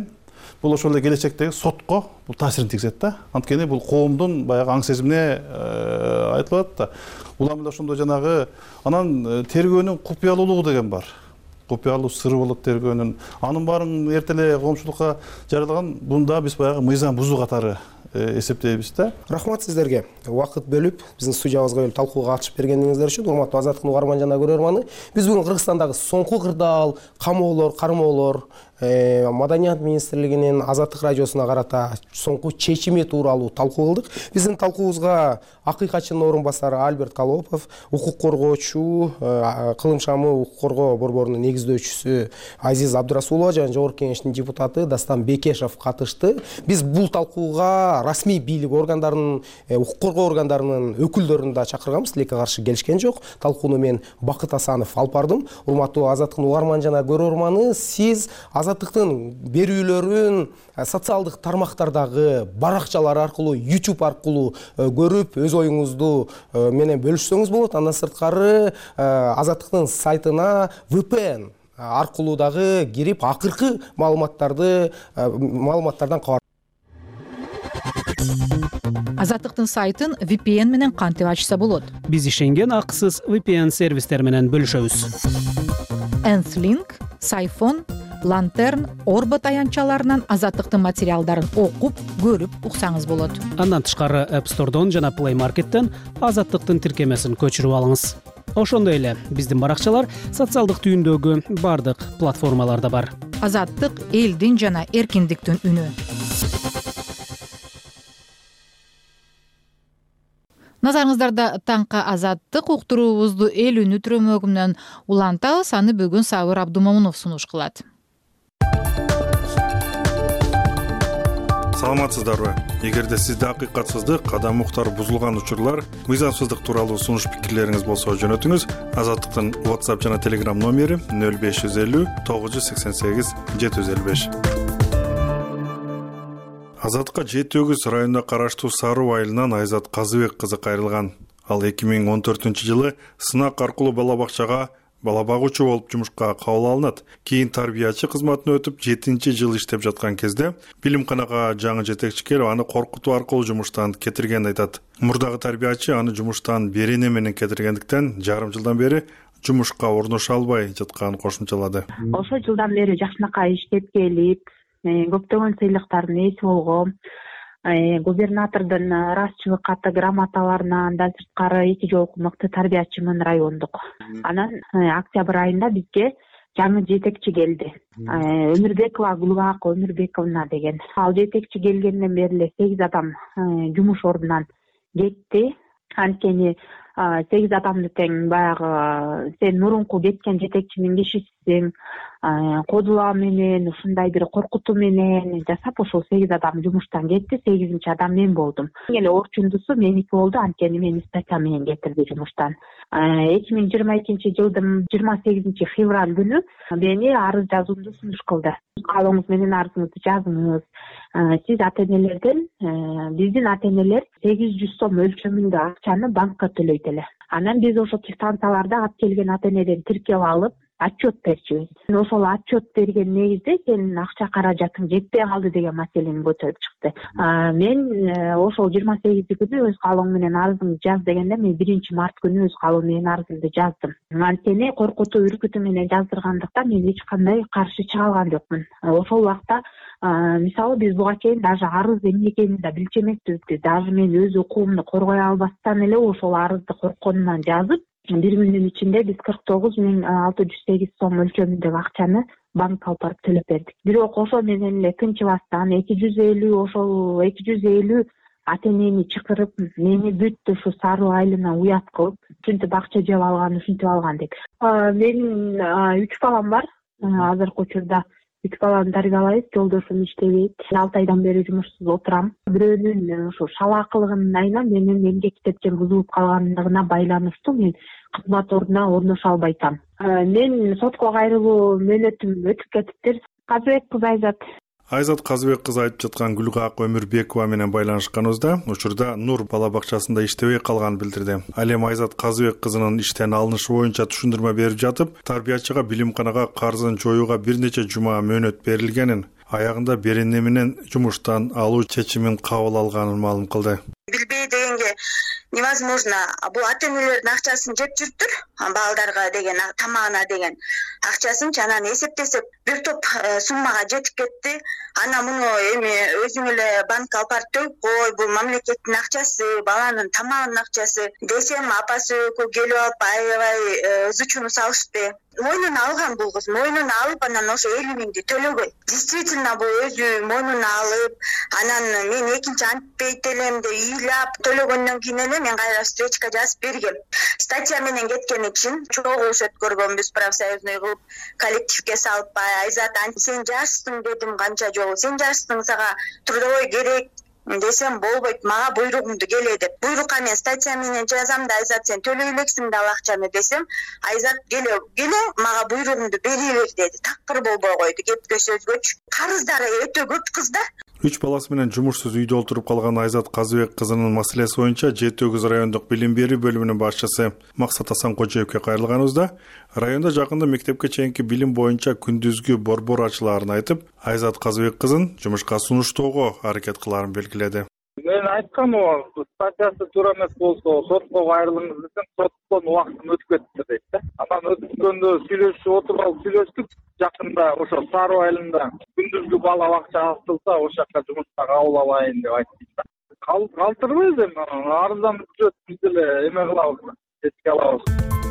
бул ошол эле келечектеги сотко бул таасирин тийгизет да. Анткени бул коомдун баягы аң сезимине айтылып атат да. Улам эле ошондо жанагы анан тергөөнүн купуялуулугу деген бар. Купуялуу сыры болот тергөөнүн. Анын баарын эрте эле коомчулукка жарыялаган, бунда биз баягы мыйзам бузуу катары эсептейбиз да. Рахмат сиздерге. Убакыт бөлүп биздин студиябызга келип талкууга катышып бергениңиздер үчүн. Урматтуу Азаттыктын угарман жана көрөрманы, биз бүгүн Кыргызстандагы соңку кырдаал, камоолор, кармоолор, Маданият министрлигинин Азаттык радиосуна карата соңку чечими тууралуу талкуу кылдык. Биздин талкуубузга акыйкатчынын орун басары Альберт Колопов, укук коргоочу, кылым шамы укук коргоо борборунун негиздөөчүсү Азиз Абдырасулова жана жогорку кеңештин депутаты Дастан Бекешев катышты. Биз бул талкууга расмий бийлик органдарынын, укук коргоо органдарынын өкүлдөрүн да чакырганбыз, тилекке каршы келишкен жок. Талкууну мен Бакыт Асанов алып бардым. Урматтуу Азаттыктын угарман жана көрөрманы, сиз Азаттыктын берүүлөрүн социалдык тармактардагы баракчалар аркылуу, YouTube аркылуу көрүп, өз оюңузду менен бөлүшсөңүз болот. Андан сырткары Азаттыктын сайтына VPN аркылуу дагы кирип, акыркы маалыматтардан кабар. Азаттыктын сайтын VPN менен кантип ачса болот? Биз ишенген акысыз VPN сервистер менен бөлүшөбүз. Nth-Link, Сайфон, Lantern, Орбо таянчаларынан Азаттыктын материалдарын окуп, көрүп уксаңыз болот. Андан тышкары App Store'дон жана Play Market'тен Азаттыктын тиркемесин көчүрүп алыңыз. Ошондой эле биздин баракчалар социалдык түйүндөгү бардык платформаларда бар. Азаттык элдин жана эркиндиктин үнү. Назарыңыздарда таңкы Азаттык уктуруубузду эл үнү түрөмөгүнөн улантабыз. Аны бүгүн Сабыр Абдумомунов сунуш кылат. Саламатсыздарбы? Эгерде сизде акыйкатсыздык, кадам укуктар бузулган учурлар, мыйзамсыздык тууралуу сунуш пикирлериңиз болсо жөнөтүңүз. Азаттыктын WhatsApp жана Telegram номери 0550 988 755. Азаттыкка Жети Өгүз районуна караштуу Саруу айылынан Айзат Казыбек кызы кайрылган. Ал 2014-жылы сынак аркылуу бала бакчага бала багуучу болуп жумушка кабыл алынат. Кийин тарбиячы кызматына өтүп 7-жыл иштеп жаткан кезде билимканага жаңы жетекчи келип, аны коркутуу аркылуу жумуштан кетиргенин айтат. Мурдагы тарбиячы аны жумуштан берене менен кетиргендиктен жарым жылдан бери жумушка орношо албай жатканын кошумчалады. Ошол жылдан бери жакшынакай иштеп келип, көптөгөн сыйлыктардын ээси болгом. Губернатордун ыраазычылык каты грамоталарынан андан сырткары 2 жолку мыкты тарбиячымын райондук. Анан октябрь айында бизге жаңы жетекчи келди. Өмүрбекова Гүлгак Өмүрбековна деген. Ал жетекчи келгенден бери эле 8 адам жумуш ордунан кетти. Анткени 8 адамды тең баягы сен мурунку кеткен жетекчинин кишисиң, кодулоо менен, ушундай бир коркутуу менен жасап ошол 8 адам жумуштан кетти. 8-чи адам мен болдум. Эле орчундусу меники болду, анткени мени статья менен кетирди жумуштан. 2022-жылдын 28 февраль күнү мени арыз жазуумду сунуш кылды. Каалооңуз менен арызыңызды жазыңыз. Сиз ата-энелерден, биздин ата-энелер 800 сом өлчөмүндө акчаны банкка төлөйт эле. Анан биз ошо станцияларда алып келген ата-энеден тиркеп алып, отчет берчүбүз. Ошол отчет берген негизде сенин акча каражатың жетпей калды деген маселени көтөрүп чыкты. Мен ошол 28 күнү өз каалоом менен арызыңды жаз дегенде мен 1 март күнү өз каалоом менен арызымды жаздым. Анткени коркутуу үркүтүү менен жаздыргандыктан мен эч кандай каршы чыга алган жокмун. Ошол убакта мисалы биз буга чейин даже арыз эмне экенин да билчү эмеспиз. Даже мен өз укугумду коргой албастан эле ошол арызды коркконуман жазып, 1 күндүн ичинде биз 49.608 сом өлчөмүндөгү акчаны банкка алып барып төлөп бердик. Бирок ошол менен эле тынчыбастан 250 ата-энени чакырып, мени бүт ушу Саруу айылына уят кылып, ушинтип акча жеп алган деп. Менин 3 балам бар. Азыркы учурда 3 баланы тарбиялайбыз, жолдошум иштебейт. 6 айдан бери жумушсуз отурам. Бирөөнүн ушу шалаакылыгынын айынан менин эмгек китепчем бузулуп калгандыгына байланыштуу мен кызмат ордуна орношо албай атам. Мен сотко кайрылуу мөөнөтүм өтүп кетиптир. Казыбек кыз Айзат Казыбек кызы айтып жаткан Гүлгак Өмүрбекова менен байланышканыбызда учурда Нур бала бакчасында иштебей калганын билдирди. Ал эми Айзат Казыбек кызынын иштен алынышы боюнча түшүндүрмө берип жатып, тарбиячыга билимканага карзын жоюуга бир нече жума мөөнөт берилгенин, аягында берене менен жумуштан алуу чечимин кабыл алганын маалым кылды. Билбей дегенге невозможно. Бул ата-энелердин акчасын жеп жүрүптүр. Балдарга деген, тамагына деген акчасын анан эсептесек бир топ суммага жетип кетти. Ана муну эми өзүң эле банкка алып барып төгүп кой, бул мамлекеттин акчасы, баланын тамагынын акчасы десем, апасы экөө келип алып аябай ызы-чууну салышты. Мойнуна алган бул кыз, мойнуна алып анан ошо 50 миңди төлөгөй. Действительно бул өзү мойнуна алып, анан мен экинчи антпейт элем деп ыйлап төлөгөндөн кийин эле мен кайра встречка жазып бергем. Статья менен кеткен үчүн чогулуш өткөргөнбүз, профсоюзный кылып, коллективге салып, Айзат, сен жашсың дедим, канча жолу сен жашсың, сага трудовой керек десем болбойт, мага буйругуңду келе деп. Буйрукка мен статья менен жазам да, Айзат сен төлөй элексиң да ал акчаны десем, Айзат келе мага буйругуңду бери бер деди. Такыр болбой койду, кепке сөзгөчү. Карыздары өтө көп кызда. 3 баласы менен жумушсуз үйдө отуруп калган Айзат Казыбек кызынын маселеси боюнча Жети-Өгүз райондук билим берүү бөлүмүнүн башчысы Максат Асанкожоевке кайрылганыбызда, районда жакында мектепке чейинки билим боюнча күндүзгү борбор ачылаарын айтып, Айзат Казыбек кызын жумушка сунуштоого аракет кылаарын белгиледи. Мен айткам, статьясы туура эмес болсо сотко кайрылыңыз десем, соттон убактым өтүп кетти дейт да. Анан өткөндө сүйлөшүп отуруп сүйлөштүк. Жакында ошо Сары айылында күндүзгү бала бакча ачылса, ошол жака жумушка кабыл алайын деп айтты. Калтырбайбыз эми, арыздан түзөт, биз деле эме кылабыз, жетке алабыз.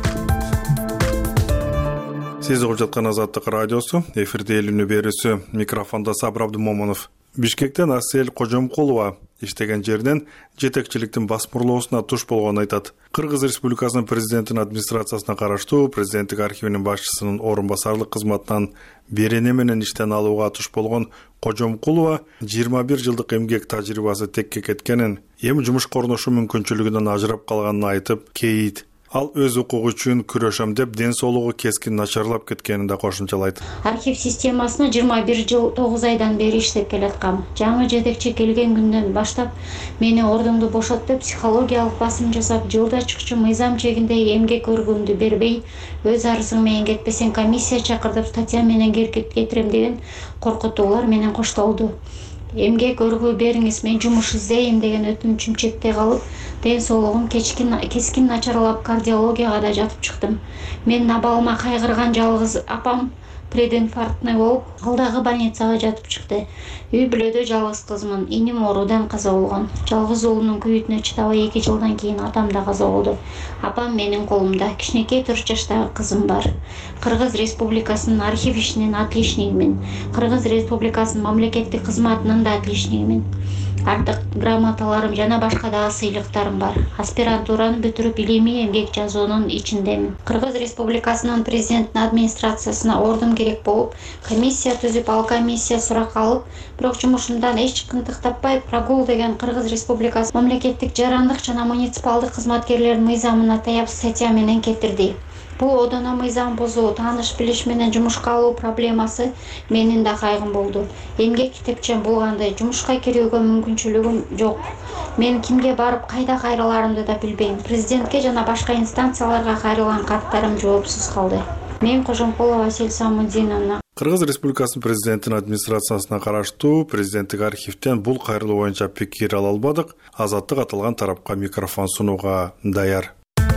Сиз угуп жаткан Азаттык радиосу, эфирде эл үнү берүүсү, микрофондо Сабыр Абдумомунов. Бишкектен Асель Кожомкулова иштеген жерден жетекчиликтин басмырлоосуна туш болгонун айтат. Кыргыз Республикасынын президентинин администрациясына караштуу президенттик архивинин башчысынын орун басарлык кызматынан берене менен иштен алууга туш болгон Кожомкулова 21 жылдык эмгек тажрыйбасы текке кеткенин, эми жумушка орношуу мүмкүнчүлүгүнөн ажырап калганын айтып, кейит. Ал өз укугу үчүн күрөшөм деп ден соолугу кескин начарлап кеткенин да кошумчалайт. Архив системасына 21 жыл 9 айдан бери иштеп келаткам. Жаңы жетекчи келген күндөн баштап мени ордуңду бошот деп психологиялык басым жасап, жылда чыкчу мыйзам чегинде эмгек өргөмдү бербей, өз арызың менен кетпесең комиссия чакыртып статья менен кетирем деген коркутуулар менен коштолду. Эмгек өргүү бериңиз, мен жумуш издейм деген өтүнүчүм четте калып, ден соолугум кескин начарлап, кардиологияга да жатып чыктым. Менин абалыма кайгырган жалгыз апам прединфарктный болуп, ал дагы больницага жатып чыкты. Үй бүлөдө жалгыз кызмын, иним оорудан каза болгон. Жалгыз уулунун күйүтүнө чыдабай 2 жылдан кийин атам да каза болду. Апам менин колумда, кичинекей 4 жаштагы кызым бар. Кыргыз Республикасынын архив ишинин отличнигимин, Кыргыз Республикасынын мамлекеттик кызматынын да отличнигимин. Артык грамоталарым жана башка дагы сыйлыктарым бар. Аспирантураны бүтүрүп, илимий эмгек жазуунун ичиндемин. Кыргыз Республикасынын президенттин администрациясына ордум керек болуп, комиссия түзүп, ал комиссия сурак алып, бирок жумушумдан эч кынтык таппай, прогул деген Кыргыз Республикасы мамлекеттик жарандык жана муниципалдык кызматкерлердин мыйзамына таяп статья менен кетирди. Бул одоно мыйзам бузуу, тааныш билиш менен жумушка алуу проблемасы менин да кайгым болду. Эмгек китепчем болгондой жумушка кирүүгө мүмкүнчүлүгүм жок. Мен кимге барып кайда кайрыларымды да билбейм. Президентке жана башка инстанцияларга кайрылган каттарым жоопсуз калды. Мен Кожомкулова Асель Самудиновна. Кыргыз Республикасынын президентинин администрациясына караштуу президенттик архивден бул кайрылуу боюнча пикир ала албадык. Азаттык аталган тарапка микрофон сунууга даяр.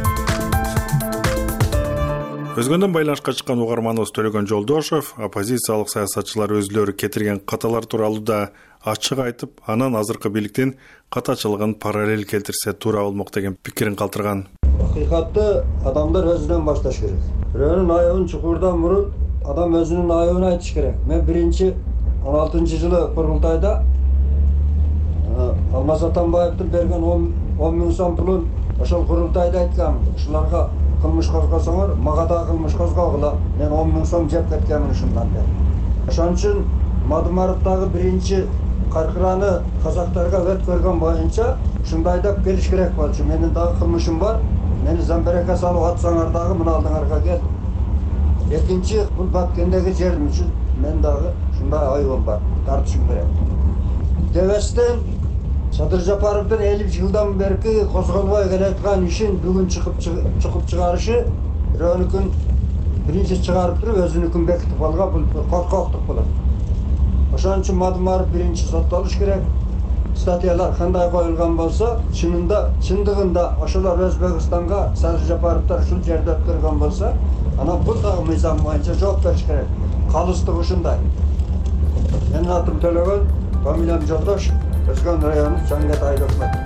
Өзгөндөн байланышка чыккан угарманыбыз Төлөгөн Жолдошов оппозициялык саясатчылар өзлөрү кетирген каталар тууралуу да ачык айтып, анан азыркы бийликтин катачылыгын параллель келтирсе туура болмок деген пикирин калтырган. Акыйкатты адамдар өзүнөн башташ керек. Бирөөнүн айыбын чукурдан мурун адам өзүнүн айыбын айтыш керек. Мен 16-жылы курултайда Алмаз Атамбаевдин берген 10 миң сом пулун ошол курултайда айткам. Ушуларга кылмыш козгосоңор, мага да кылмыш козгогула. Мен 10 миң сом жеп кеткенмин ушундан бери. Ошон үчүн Мадымаровдагы биринчи каркыраны казактарга өткөргөн боюнча ушундай деп келиш керек болчу. Менин дагы кылмышым бар. Мени замберекке салып атсаңар дагы мына алдыңарга келдим. Экинчи, бул Баткендеги жерим үчүн мен дагы ушундай айыбым бар. Тартышым керек. Дебестен Садыр Жапаровдун 50 жылдан берки козголбой келаткан ишин бүгүн чыгып чыгарышы бирөөнүкүн биринчи чыгарып туруп өзүнүкүн бекитип алган бул коркоктук болот. ошон үчүн Мадумаров биринчи соттолуш керек. Статьялар кандай коюлган болсо, чындыгында ошолор Өзбекстанга Садыр Жапаровдор ушул жерде өткөргөн болсо, анан бул дагы мыйзам боюнча жооп бериш керек. Калыстык ушундай. Менин атым Төлөгөн, фамилиям Жолдош, Өзгөн району Чаңгат айылында.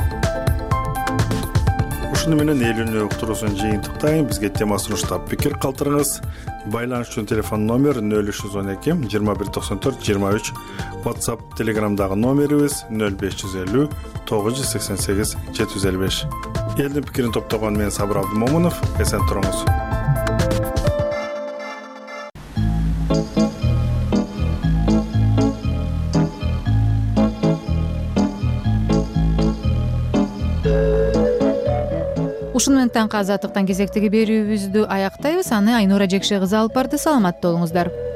Ушуну менен элүүнү уктуруусун жыйынтыктайын. Бизге тема сунуштап пикир калтырыңыз. Байланыш үчүн телефон номер 0312 2194 23. WhatsApp, Telegramдагы номерибиз 0550 988 755. Элдин пикирин топтогон мен Сабыр Абдымомунов. Эсен туруңуз. Ушуну менен таңкы азаттыктан кезектеги берүүбүздү аяктайбыз. Аны Айнура Жекше кызы алып барды. Саламатта болуңуздар.